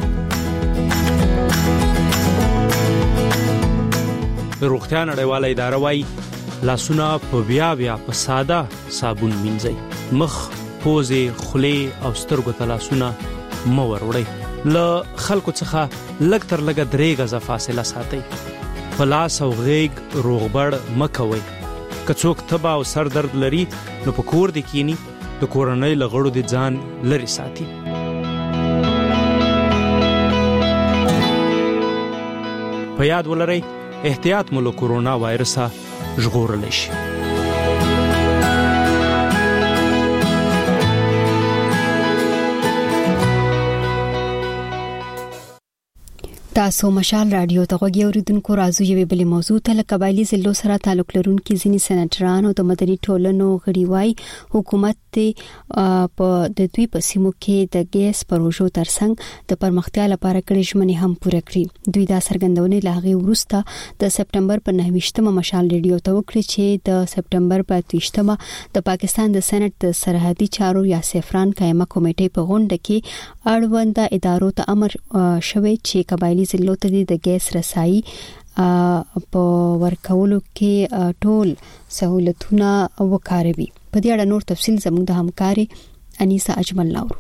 روغتیا نړیواله اداره وايي لاسونه په بیا بیا په ساده صابون مینځئ. مخ، پوزې، خولې او سترګو ته لاسونه مو وروړئ. له خلکو څخه لږ تر لږه درې غزه فاصله ساتئ. په لاس او غېږ روغبړ مه کوئ. که څوک تبه او سر درد لري نو په کور دې کینی، د کورنۍ له غړو دې ځان لرې ساتي. په یاد ولرئ احتیاط مو له کورونا وایرسه ژغورلی شي. تاسو مشال رادیو ته غوږی اوریدونکو، راځو یوې بلې موضوع ته. له قبایلی ضلعو سره تعلق لرونکي ځینې سېنیټران او د مدني ټولنو غړي وایي حکومت په د دوی په سیمو کې د ګیس پروژو ترڅنګ د پرمختیا لپاره کړي ژمنې هم پوره کړي. دوی دا څرګندونې له هغې وروسته د سپټمبر په نهه ویشتمه مشال رادیو ته وکړي چې د سپټمبر په اته ویشتمه د پاکستان د سېنات د سرحدي چارو یا سیفران قائمه کمیټې په غونډه کې اړونده ادارو ته امر شوی چې قبایلی ضلعو ته د ګیس رسایي په ورکولو کې ټول سہولتونه وکاروي. په دې اړه نور تفصیل زموږ د همکاري انیسا اجمل لاورو.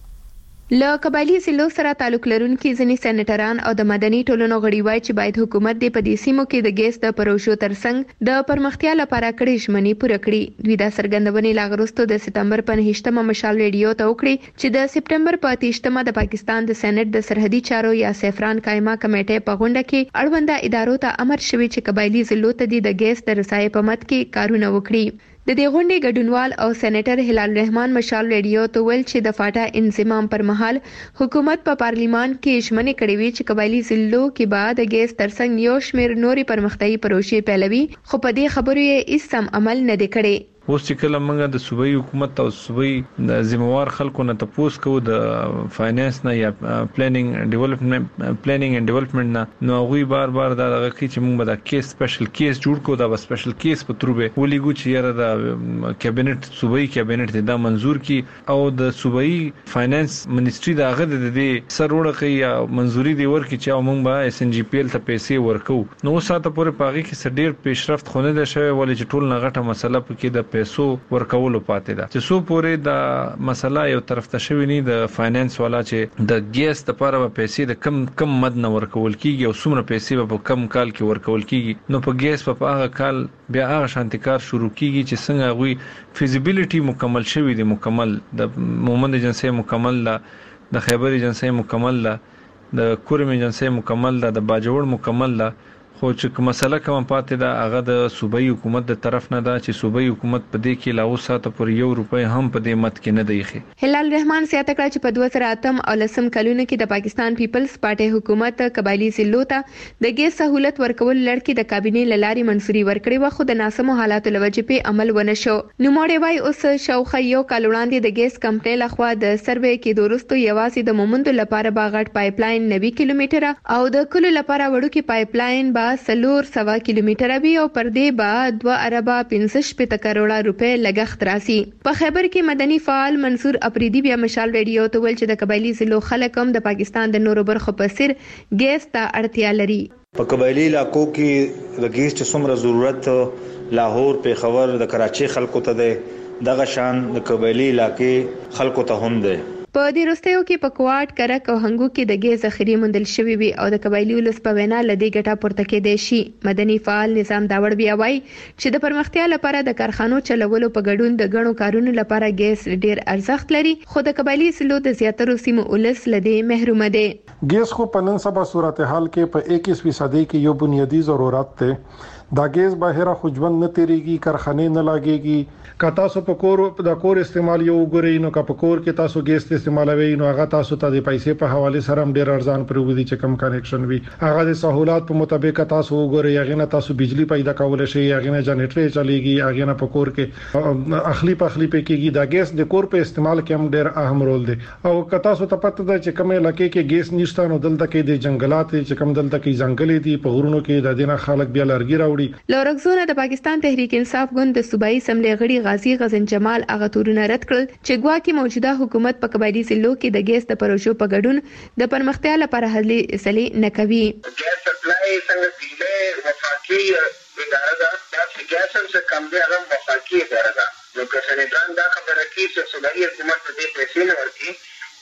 له قبایلی ضلعو سره تعلق لرونکي ځینې سېنیټران او د مدني ټولنو غړي وایي چې باید حکومت د په دې سیمو کې د ګیس د پروژو ترڅنګ د پرمختیا لپاره کړي ژمنې پوره کړي. دوی دا څرګندونې لا وروسته د سپټمبر په نهه ویشتمه مشال رادیو ته وکړي چې د سپټمبر په اته ویشتمه د پاکستان د سېنات د سرحدي چارو یا سیفران قائمه کمیټې په غونډه کې اړونده ادارو ته امر شوی چې قبایلی ضلعو ته د ګیس د رسایي په مت کې کارونه وکړي. د دې غونډې ګډونوال او سېنیټر هلال الرحمن مشال رادیو ته ویل چې د فاټا انضمام پر مهال حکومت په پارلیمان کې ژمنې کړې وي چې قبایلی ضلعو کې به د ګیس ترڅنګ یو شمېر نوري پرمختیايي پروژې پیلوي، خو په دې خبرو یې هیڅ سم عمل نه دی کړی. اوس چې کله موږ د صوبایي حکومت او صوبایي د ذمہوار خلکو نه تاسو کو د فاینانس نه یا پلانینګ ډیولپمنٹ پلانینګ اینڈ ډیولپمنٹ نه نو غوي بار بار دا دغه کی چې موږ به دا کیس سپیشل کیس جوړ کو دا سپیشل کیس په تروبه ولېګو چې یاره د کابینټ صوبایي کابینټ دا منزور کی او د صوبایي فاینانس منیسټری دا غد د دې سر وړه یا منزوري دی ورکې چې موږ به اس ان جی پی ال ته پیسې ورکو. نو ساته پورې پاغي کې سډیر پیشرفت خونه ده شوی ولې چې ټول نه غټه مسله پکې د پیسو ورکولو پاتې ده چې سو پورې د مسله یو طرف ته شوی نه د فاینانس والا چې د ګیس لپاره په پیسې د کم کم مد نه ورکول کیږي او څومره پیسې په کم کال کې ورکول کیږي. نو په ګیس په هغه کال بیا هغه شانتکار شروع کیږي چې څنګه غوي فیزیبিলিټي مکمل شوی دی، مکمل د مومند ایجنسی مکمل ده، د خیبر ایجنسی مکمل ده، د کورم ایجنسی مکمل ده، د باجوړ مکمل ده. خو چې مسله کوم پاتې ده هغه د صوبایي حکومت د طرف نه ده چې صوبایي حکومت په دې کې لا اوسه پر یو روپۍ هم په دې مت کې نه دی خي. هلال الرحمن زیاته کړه چې په دوه زره اتم او لسم کلونو کې د پاکستان پیپلز پارټي حکومت قبایلی ضلعو ته د ګیس سہولت ورکول لړکی د کابینې لاري منځوري ورکړي و، خو د ناسمو حالاتو لوجې په عمل ونه شو. نو موړې وای اوس شاوخه یو کال وړاندې د ګیس کمپنۍ لخوا د سروې کې دورستو یوازې د مومندو لپاره باغټ پایپ لاین نوي کیلومتره او د کلو لپاره وړوکی پایپ لاین با سلور سوا کیلومتره وی او پر دې بعد دوه اربه پنځه شپږ کروڑه روپے لګښت راسي. په خیبر کې مدني فعال منصور اپریدي بیا مشال رادیو ته ویل چې د قبایلی ضلعو خلک هم د پاکستان د نورو برخو په څیر ګیس ته اړتیا لري. په قبایلی علاقو کې د ګیس چې څومره ضرورت لاهور، پیښور، د کراچي خلکو ته ده، دغه شان د قبایلی علاقې خلکو ته هم ده. په دې وروستیو کې په کوټ، کرک او هنګو کې د ګیس ذخیرې موندل شوې وي او د قبایلی ولس په وینا لدی ګټه پورته کېدای شي. مدني فعال نظام داوړ بیا وایي چې د پرمختیا لپاره د کارخانو چلولو په ګډون د غنو کارونو لپاره ګیس ډیر ارزښت لري، خو د قبایلی ضلعو د زیاترو سیمو ولس لدی محروم دي. ګیس خو په نن سبا صورتحال کې په اکیس فیصدي کې یو بنیادی ضرورت ده. دا ګیس بهره خو ژوند نه تیریږي، کارخانه نه لاګيږي. که تاسو په کور د کور استعمال یو وګورئ نو که په کور کې تاسو ګیس استعمالوي نو هغه تاسو ته د پیسې په حواله سره هم ډیر ارزان پرودي چې کم کنیکشن وي. هغه د سہولت په مطابق تاسو وګورئ، هغه نه تاسو بجلی پیدا کول شي، هغه نه جنریټر چلیږي، هغه نه په کور کې اخلي په اخلي پکېږي. دا ګیس د کور په استعمال کې هم ډیر اهم رول دی. او که تاسو ته پته ده چې کومه علاقې کې ګیس نشته نو دلته کې د جنگلات چې کوم دلته کې ځنګلې دي په غرونو کې د دینه خلک بیا لرګي راوړي. لورکزونه د پاکستان تحریک انصاف ګوند د صوبایي اسمبلی غړي غازی غزن جمال هغه تورونه رد کړل چې ګواکې موجوده حکومت په قبایلی ضلعو کې د ګیس د پروژو په ګډون د پرمختیا لپاره هلې سلې نه کوي. ګیس سپلای څنګه دیله وفاقي اداره ده، دا چې ګیس هم څه کم دی هغه وفاقي اداره ده. نو که سېنیټران دا خبره کوي چې صوبایي حکومت په دې پیسې نه ورکړي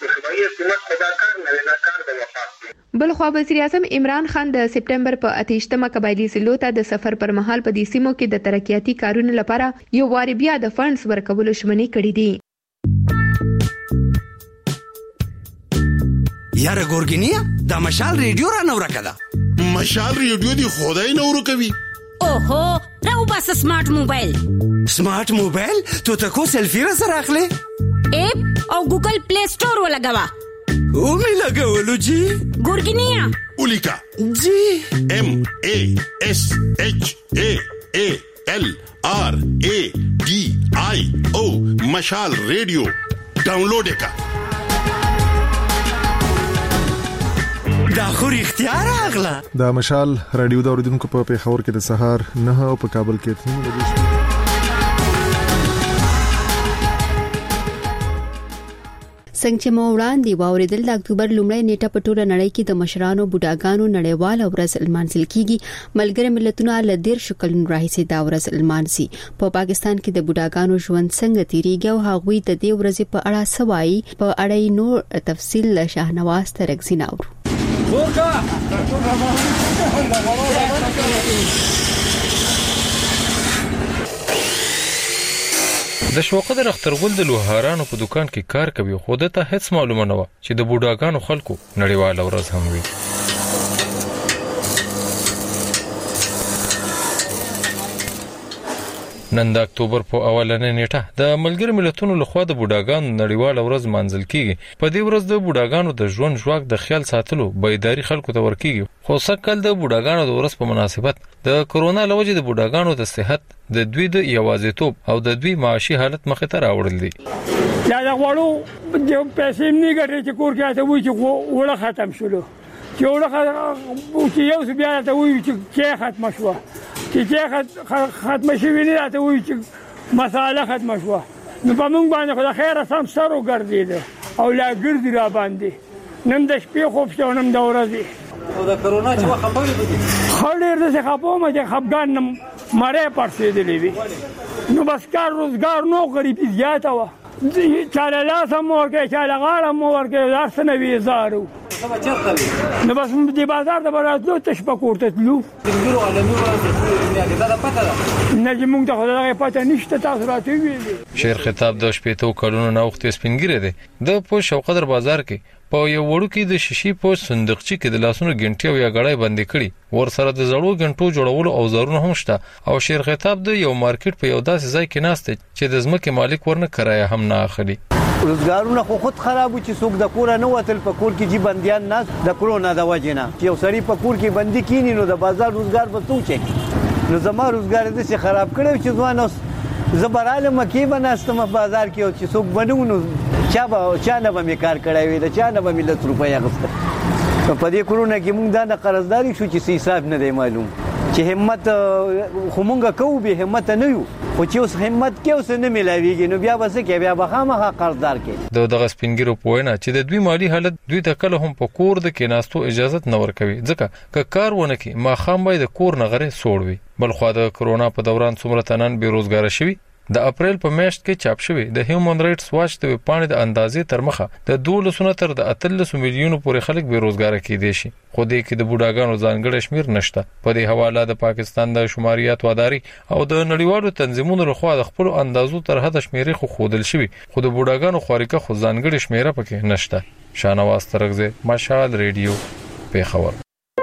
صوبایي حکومت خدا کار نه دا کار د وفاق دی. بل خو وزیر اعظم عمران خان د سپټمبر په اتهشتمه قبایلی سلو ته د سفر پر مهال په دې سیمو کې د ترقیاتي کارونو لپاره یو واری بیا د فنډز ورکولو ژمنې کړې دي. یاره ګورګینیا دا مشال ریډیو را نو راکړه. مشال ریډیو دی خدای نو ورکوي. اوهو راو بس سمارټ موبایل. سمارټ موبایل تو ته کو سلفي را سره اخلي؟ اپ او ګوګل پلی سٹور ولګوا. او می لګولو جی. ګورګینیا اولیکا جی ام ا اس اچ ا ا ال آر ا ډي آی او مشال ریډیو ډاونلوډ وکړه. دا خو اختیار اغلا. دا مشال رادیو د اوریدونکو په پیښور کې د سهار نه او په کابل کې تنو بجې. څنګه چې مو وړاندې واوریدل د اکتوبر لومړۍ نیټه په ټوله نړۍ کې د مشرانو بوډاګانو نړیواله ورځ لمانځل کیږي. ملګری ملتونه له ډیر شکل راهیسې دا ورځ لمانځي. په پاکستان کې د بوډاګانو ژوند څنګه تیریږي او هغوی د دې ورځې په اړه سوای په اړه نور تفصیل له شاهنواز ترکزی ناوړو. د شوقدر اخترګل د لوهارانو په دکان کې کار کوي خو دته هیڅ معلومه نه و چې د بوډاګانو خلکو نړیواله ورځ هم وي. نن د اکتوبر په اولنې نیټه د ملګری ملتونو لخوا د بوډاګانو نړیواله ورځ مانځل کیږي. په دې ورځ د بوډاګانو د ژوند ژواک د خیال ساتلو بیداری خلکو ته ورکیږي. خو سکل د بوډاګانو د ورځ په مناسبت د کرونا لوجې د بوډاګانو د صحت د دوی د یوازیتوب او د دوی معاشي حالت مخ ته راوړل دي. دا غواړو د پیسې نه ګټي چې کور کې ته وایي چې وړه ختم شول. چې وړه چې یو څه بیا ته وایي چې کې ختم شو. چې چې ختم شي ویني ته وایي چې مساله ختم شو. نو په موږ باندې خدای خیر سم سر وګرځید او لا ګرځي را باندې. نن د شپې خوب شو نن د ورځې. او د کرونا چې وخت خبرې خړې د خپومه چې خپګان مړې پړسېدلې وي. نو بس کار روزګار نو غریبي زیاته و. چاله لاس هم ورکې چاله غاړه هم ورکې دار څه نه وي زارو. نو بس د بازار د براتلو تش په کورته تلو. څنګه عالمي ورځ دا د پته ده نه چې موږ ته خدای پته نشته تاسو راته ویلي. شیر خطاب د شپېتو کلونو نه وخت سپینګری دی. د په شوقدر بازار کې په یو وړو کې د شیشې په صندوقچې کې د لاسونو ګنټي او یا غړای باندې کړي. ور سره د زړو ګنټو جوړولو اوزارونه هم شته او شیر خطاب د یو مارکیټ په یو داسې ځای کې ناشته چې د ځمکې مالک ورنه کرایه هم نه اخلي. روزګارونه خو خود خراب چې څوک د کور نه وتل په کور کې جی بنديان نه د کرونا د وجنه چې یو سړی په کور کې بندي کینی نو د بازار روزګار به څوک نو زما روزګار دې څه خراب کړو چې ځوان اوس زبراله مکی بناستم بازار کې چې څوک بنونو چا به چا نه به کار کړی وي د چا نه به ملت روپیا غوښته. په دې کرونا کې موږ دا قرضداري شو چې حساب نه دی معلوم چې همت خو مونږه کوو به همت نه یو خو چې اوس همت کې اوس نه ملاويږي نو بیا وسه کې بیا بخامه قرضدار کې د دغه سپینګرو پوینه چې د دوی مالی حالت دوی ته کله هم په کور د کېناستو اجازه نه ورکوي ځکه ک کار ونه کې ما خام باید کور نه غره سوړوي. بل خو د کرونا په دوران څومره تنن بیروزګار شوي. د اپریل په میاشت کې چاپ شوی د هیومن رائټس واچ د پاڼې د اندازې تر مخه د دولسونه تر د اتلس میلیونو پورې خلک بیروزګار کېدي شي خو د کې د بوډاګانو ځانګړی شمیر نشته. په دې حواله د پاکستان د شماریات واداري او د نړیوالو تنظیمونو لخوا د خپل اندازو تر حد شمیرې خو خودل شوی خو د بوډاګانو خوارکه خو ځانګړی شمیره پکې نشته. شاهنواز ترکزی مشال ریډیو پیښور.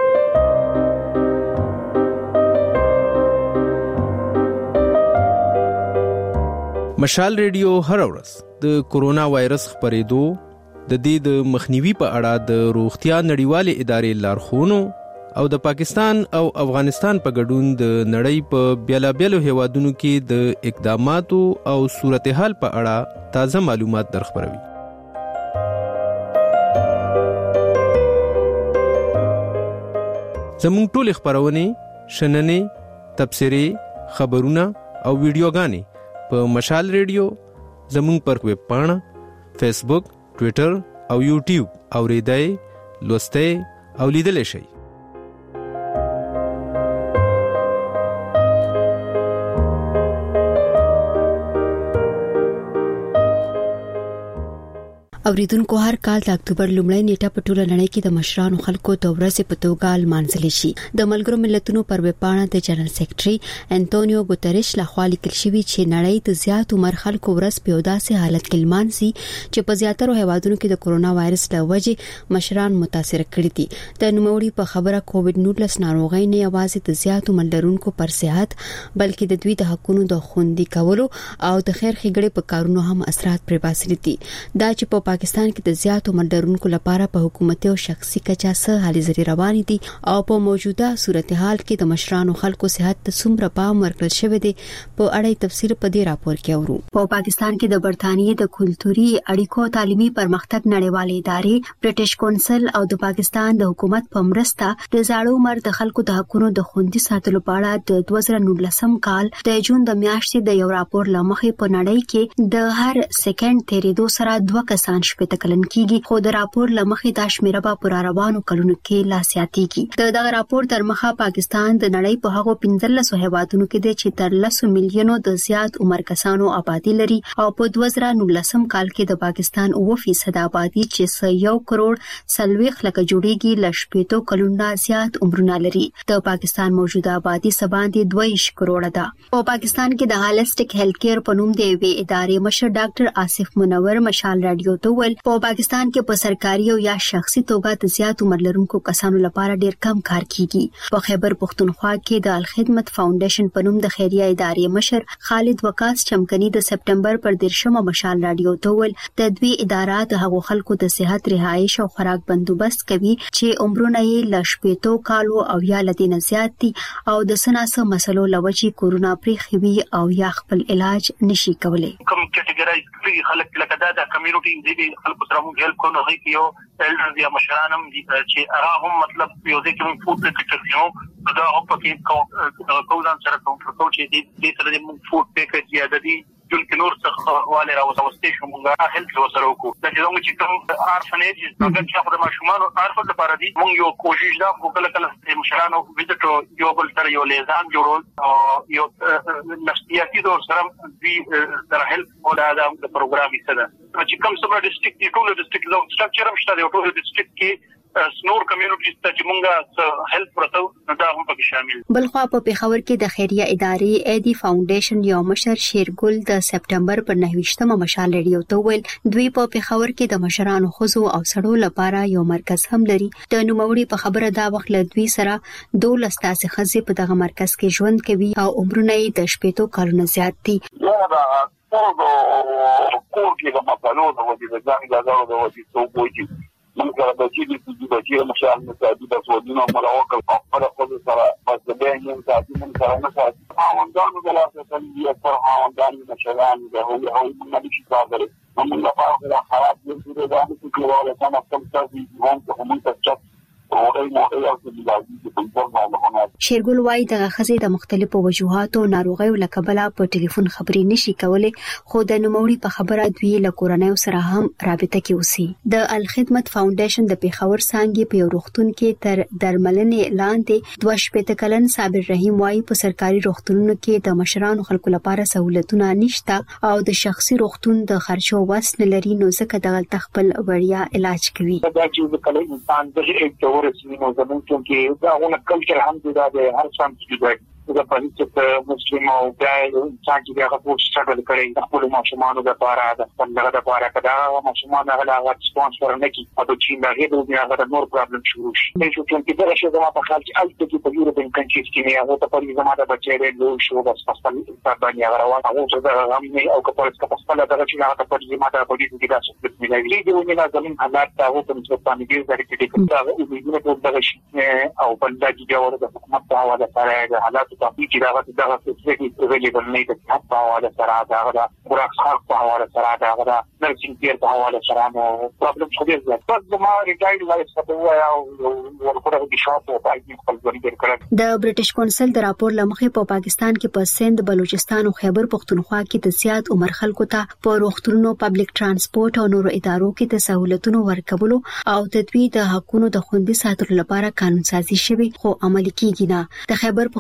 مشال ریډیو هر ورځ د کورونا وایرس خپرېدو د دې د مخنیوي په اړه د روغتیا نړیوالې ادارې لارښوونو او د پاکستان او افغانستان په ګډون د نړۍ په بیلابیلو هیوادونو کې د اقداماتو او صورتحال په اړه تازه معلومات درخبروي. زموږ ټول خبرونه شننې تبصرې خبرونه او ویډیوګانې په مشال ریډیو زمون پر ویب پاڼه فیسبوک ټوئیټر او یوټیوب اوریدای لوستای او لیدل شي. اوریدونکو هر کال د اکتوبر لومړۍ نیټه په ټوله نړۍ کې د مشرانو خلکو د ورځې په توګه لمانځل شي. د ملګرو ملتونو پر ویبپاڼه د جنرال سیکریټري انټونیو ګوتریش لخوا لیکل شوی چې نړۍ د زیات عمر خلکو ورځ په داسې حالت کې لمانځي چې په زیاتره هیوادونو کې د کورونا وایرس له وجې مشران متاثر کړي دي. د نوموړي په خبره کووډ نولس ناروغي نه یوازې د زیات عمر لرونکو پر صحت بلکې د دوی د حقوقو د خوندي کولو او د خیر ښېګړې په کارونو هم اثرات پرې باسي دي. دا چې په پاکستان کې د زیات عمر لرونکو لپاره په حکومتي او شخصي کچا څه حالې زری روان دي او په موجوده صورتحال کې د مشرانو خلکو صحت ته څومره پام ورکړل شوی دی په اړه تفصیل په دې راپور کې اورو. په پاکستان کې د برتانیې د کلتوري اړیکو تعلیمي پرمختګ نړیوالې ادارې برټش کونسل او د پاکستان د حکومت په مرسته د زاړه عمر د خلکو د حقوقو د خوندي ساتلو په اړه د دوه زره نولسم کال د جون د میاشتې د یو راپور لمخې په نړۍ کې د هر سکند تیریدو سره دوه کسان شپږ کلن کیږي، خو د راپور لمخې دا شمیره په پر روانو کلونو کې لا زیاتېږي. د دغه راپور تر مخه پاکستان د نړۍ په هغو پنځلس هیوادونو کې دی چې تر لس میلیونو د زیات عمر کسانو آبادی لري او په دوه زره نولسم کال کې د پاکستان اوه فیصد آبادی چې یو کروڑ څلوېښت لکه جوړیږي ل شپږ کلونو زیات عمرونه لري. د پاکستان موجوده آبادی سباندې دوه ویشت کروڑه ده. په پاکستان کې د هالسټک هیلث کیر په نوم د وی ادارې مشر ډاکټر آصف منور مشال رادیو ته ویل په پاکستان کې په سرکاري او یا شخصي توګه د زیات عمر لرونکو کسانو لپاره ډیر کم کار کیږي. په خیبر پختونخوا کې د الخدمت فاونډیشن په نوم د خیریه ادارې مشر خالد وقاص چمکني د سپټمبر پر دیرشمه مشال رادیو ته ویل د دوی اداره د هغو خلکو د صحت رهایش او خوراک بندوبست کوي چې عمرونه یې ل شپږ کالو او یا لدینه زیات دي او د سناسو مسلو لوجي کورونا پریخوي او یا خپل علاج نشي کولای. کوم کټګورایز کړي خلک لکه دا د کمیونټي دي خلکو سره موږ هیلپ کوو هغه کې یو ایلډرز یا مشرانم دي چې هغه هم مطلب یو ځکه موږ فود پیکیج یو دا هم پکې کوم سره کوم څه چې دې سره موږ فود پیکیج یا د دې جون کې نور څه والي راوځوستې شو موږ هیلپ وسره وکړو. دا چې موږ چې کوم آرفنیج هغه چې خپل ماشومان آرفن لپاره دي موږ یو کوشش دا وکړو کله کله مشرانو ویزټ یو بل سره یو لیزان جوړول یو نفسیاتي دور سره دې سره هیلپ ولا دا پروګرام یې سره چې کوم څومره ډیسټریکټ دی ټول ډیسټریکټ زو سټرکچر هم شته دی ټول ډیسټریکټ کې سنور کمیونټیز ته چې مونږه هیلپ ورته دا هم پکې شامل. بلخوا په پیښور کې د خیریه ادارې ایدی فاونډیشن یو مشر شیرګل د سپټمبر پر نهویشتمه مشال ریډیو ته ویل دوی په پیښور کې د مشرانو خزو او سړو لپاره یو مرکز هم لري. د نوموړي په خبره دا وخت له دوی سره دولس تاسې خزې په دغه مرکز کې ژوند کوي او عمرونه یې د شپږ کلونو زیات دي. کور کې د مطالعو د وجې د ځان غاړو د وجې څو وایي موږ سره د چې د دې د چې مشال مستعدي د سودینو ملوکل په خپل خپل سره پس د به یې ځاتي موږ سره نه ساتي هاوندانو د لاسه تللی پر هاوندانو مشران د هغوی هغوی موږ نشي کولای موږ لپاره د خراب دي چې دا د کولای سم کم تاسو هم ته موږ ته شیرګل وايي د غخزې د مختلفو وجوهاتو ناروغیو لکبله په ټلیفون خبري نشي کولای خو د نوموړي په خبره دوی له کورنۍ سره هم رابطه کې اوسي. د الخدمت فاونډیشن د پیښور څنګه په روغتون کې تر درملنې لاندې دوه شپږ کلن صابر رحیم وايي په سرکاري روغتونونو کې د مشرانو خلکو لپاره سہولتونه نشته او د شخصي روغتون د خرچو وس نه لري نو ځکه دغه خپل وړیا علاج کوي. دا چې کله انسان د ورسېنو زموږ کې دا غوښنه کلچر هم دی د هر څه کې د پولیسو مسلمان او د انسان چې هغه په سټرګل کوي خپل ماشومان د لپاره د خپل د لپاره کدا ماشومان هغه هغه سپانسر نه کی او چې هغه د هغه نور پرابلم شروع شي چې څنګه چې دا شی زما په خیال چې الته کې په یورپ کنټریز کې نه هغه په زما د بچی له شو د خپل انسان هغه روان هغه چې دا هم نه او کپل څخه خپل د چې هغه په زما د بډې کې دا څه په ملي دی ونه زمين حالات ته هغه په څه باندې ډیر ځای کې دا او دې په دغه شي او بل د جوړ د حکومت په حواله سره د حالات په چې دا د دغه څه اویلیبل نه دي په حواله سره دا د خوراک په حواله سره دا د نرسینګ کیر په حواله سره نو پرابلم څه دي چې ما ریټایرډ لایف څه او ورکوټه د شاپ او پای خپل ځای کړل. د برټش کونسل د راپور لمخې په پاکستان کې په سند بلوچستان او خیبر پختونخوا کې د زیات عمر خلکو ته په روغتونونو پبلک ترانسپورت او نورو ادارو کې د سہولتونو ورکولو او تدوین د حقوقو د خوندي ساتلو لپاره قانون سازي شوی خو عملي کیږي نه. د خیبر پختونخوا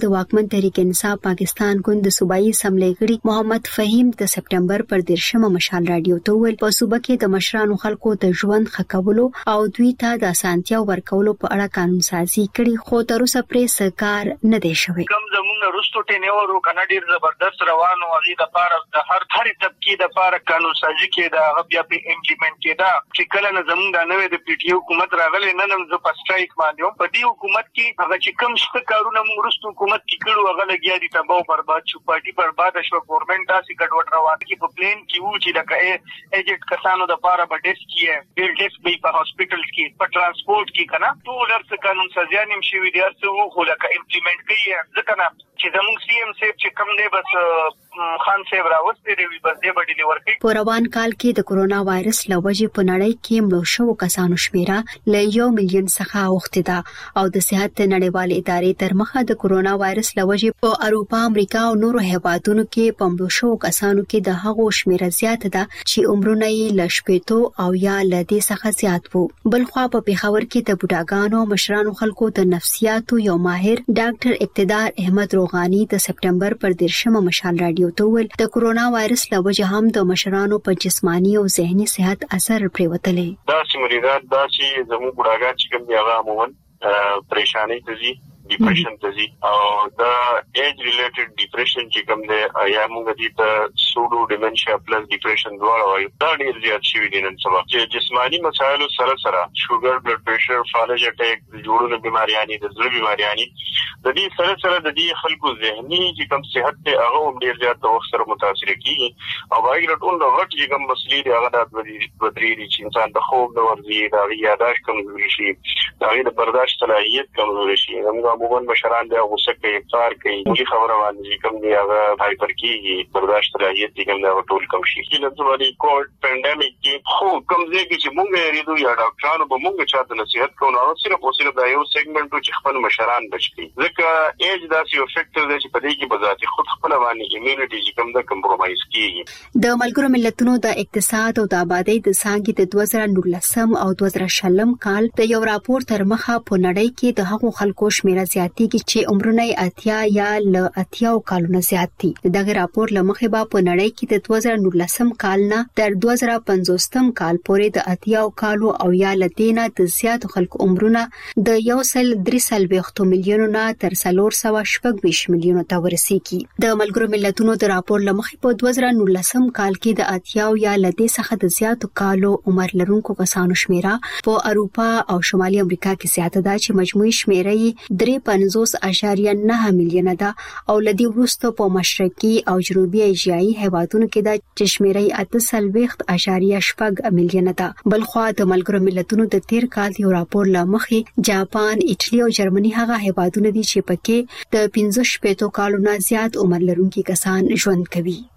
د واکمن تحریک انصاف پاکستان ګوند د صوبایي اسمبلی غړي محمد فهیم د سپټمبر پر دیرشمه مشال رادیو ته ویل په صوبه کې د مشرانو خلکو د ژوند خکولو او دوی ته د اسانتیا ورکولو په اړه قانون سازي کړي، خو تر اوسه پرې سرکار نه دی شوی. کوم زموږ رستو ټینور کنه ډیر زبردست روانو غي د پاره د هر هر طبقه د پاره قانون سازي کې دا بیا په امپلیمنٹ کې دا چې کله نه زموږ د نوې د پی ټی حکومت راغلی نه نن ز په سټرایک باندې په دې حکومت کې هغه چې کوم څه کارونه موږ رستو حکومت کې کړو هغه لګیا دي تباہ برباد شو، پارټي برباد شو، ګورنمنت تاسو ګډوډ روان کې په پلین کې وو چې د ایجنټ کسانو د پاره په ډیسک کې ډیر ډیسک به په هاسپټلز کې په ترانسپورت کې کنه ټول هر څه قانون سازي نیم شي وي دي څه خو لکه امپلیمنٹ کوي ځکه نه چې زموږ سی ام صاحب چې کوم دی بس خان صاحب راوستي دی بس دې باندې دی ورکی. په روان کال کې د کرونا وایرس لوجې په نړۍ کې مړو شوو کسانو شمیره له یو میلیون څخه اوښتې ده او د صحت نړیوالې ادارې تر مخه د کرونا وایرس لوجې په اروپا، امریکا او نورو هیوادونو کې په مړو شوو کسانو کې د هغو شمیره زیات ده چې عمرونه یې له شپېتو او یا له دې څخه زیات وو. بلخوا په پیښور کې د بوډاګانو مشرانو خلکو د نفسیاتو یو ماهر ډاکټر اقتدار احمد روغانی د سپټمبر پر دیرشمه مشال رادیو ته ویل د کرونا وایرس له وجې هم د مشرانو په جسمانی او ذهني صحت اثر پریوتلې. دا سیمریدات دا چې زموږ بوډاګان چې کوم دی هغه عموما پریشانی ته ځي، ډیپریشن ته ځي او دا ایج ریلیټډ ډیپریشن چې کوم دی یا موږ دې ته سوډو ډیمنشیا پلس ډیپریشن دواړه وایو، دا ډیر زیات شوي دي نن سبا چې جسمانی مسایلو سره سره شوګر، بلډ پریشر، فالج اٹیک، جوړونو بیماریانې، د زړه بیماریانې، د دې سره سره د دې خلکو ذهني چې کوم صحت ته هغه هم ډیر زیات د وخت سره متاثر کیږي او باید ټول د غټ چې کوم مسلې دی هغه د بدري دي چې انسان د خوب د ورزي د یاداشت کمزوري شي، د د برداشت صلاحیت کمزوري شي. موږ عموما مشران د غوسه کوي، افطار کوي، دې خبره باندې کوم دی هغه هایپر کیږي، برداشت صلاحیت دې کوم دی ټول کم شي. چې لږ باندې کووډ پاندیمیک کې خو کوم ځای کې چې موږ یریدو یا ډاکټرانو به موږ چاته نصیحت کوو نو صرف او صرف دا یو سیګمنټ چې خپل مشران بچي، ځکه ایج داسې یو فیکټر دی چې په دې کې به ذاتي خود خپل باندې ایمیونټي چې کوم د کمپرومایز کیږي. د ملګرو ملتونو د اقتصاد او د آبادی د څانګې د دوه زره نولسم او دوه زره شلم کال د یو راپور تر مخه په نړۍ کې د هغو خلکو شمیره زیاتېږي چې عمرونه یې اتیا یا له اتیاو کالونو زیات دي. دغه راپور له مخې به په نړۍ کې د دوه زره نولسم کال نه تر دوه زره پنځوستم کال پورې د اتیاو کالو او یا له دې نه د زیاتو خلکو عمرونه د یو سل درې څلوېښت میلیونو نه تر څلور سوه شپږ ویشت میلیونو ته ورسېږي. د ملګرو ملتونو د راپور له مخې په دوه زره نولسم کال کې د اتیاو یا له دې څخه د زیاتو کالو عمر لرونکو کسانو شمیره په اروپا او شمالي امریکا کې زیاته ده چې مجموعي شمیره یې درې پنځوس اعشاریه نه میلیونه ده او له دې وروسته په مشرقي او جنوبي ایشیایي هیوادونو کې د چې شمیره یې اته څلوېښت اعشاریه شپږ میلیونه ده. بلخوا د ملګرو ملتونو د تیر کال یو راپور له مخې جاپان، ایټالي او جرمني هغه هیوادونه دي چې پکې د پنځه شپېتو کالو نه زیات عمر لرونکي کسان ژوند کوي.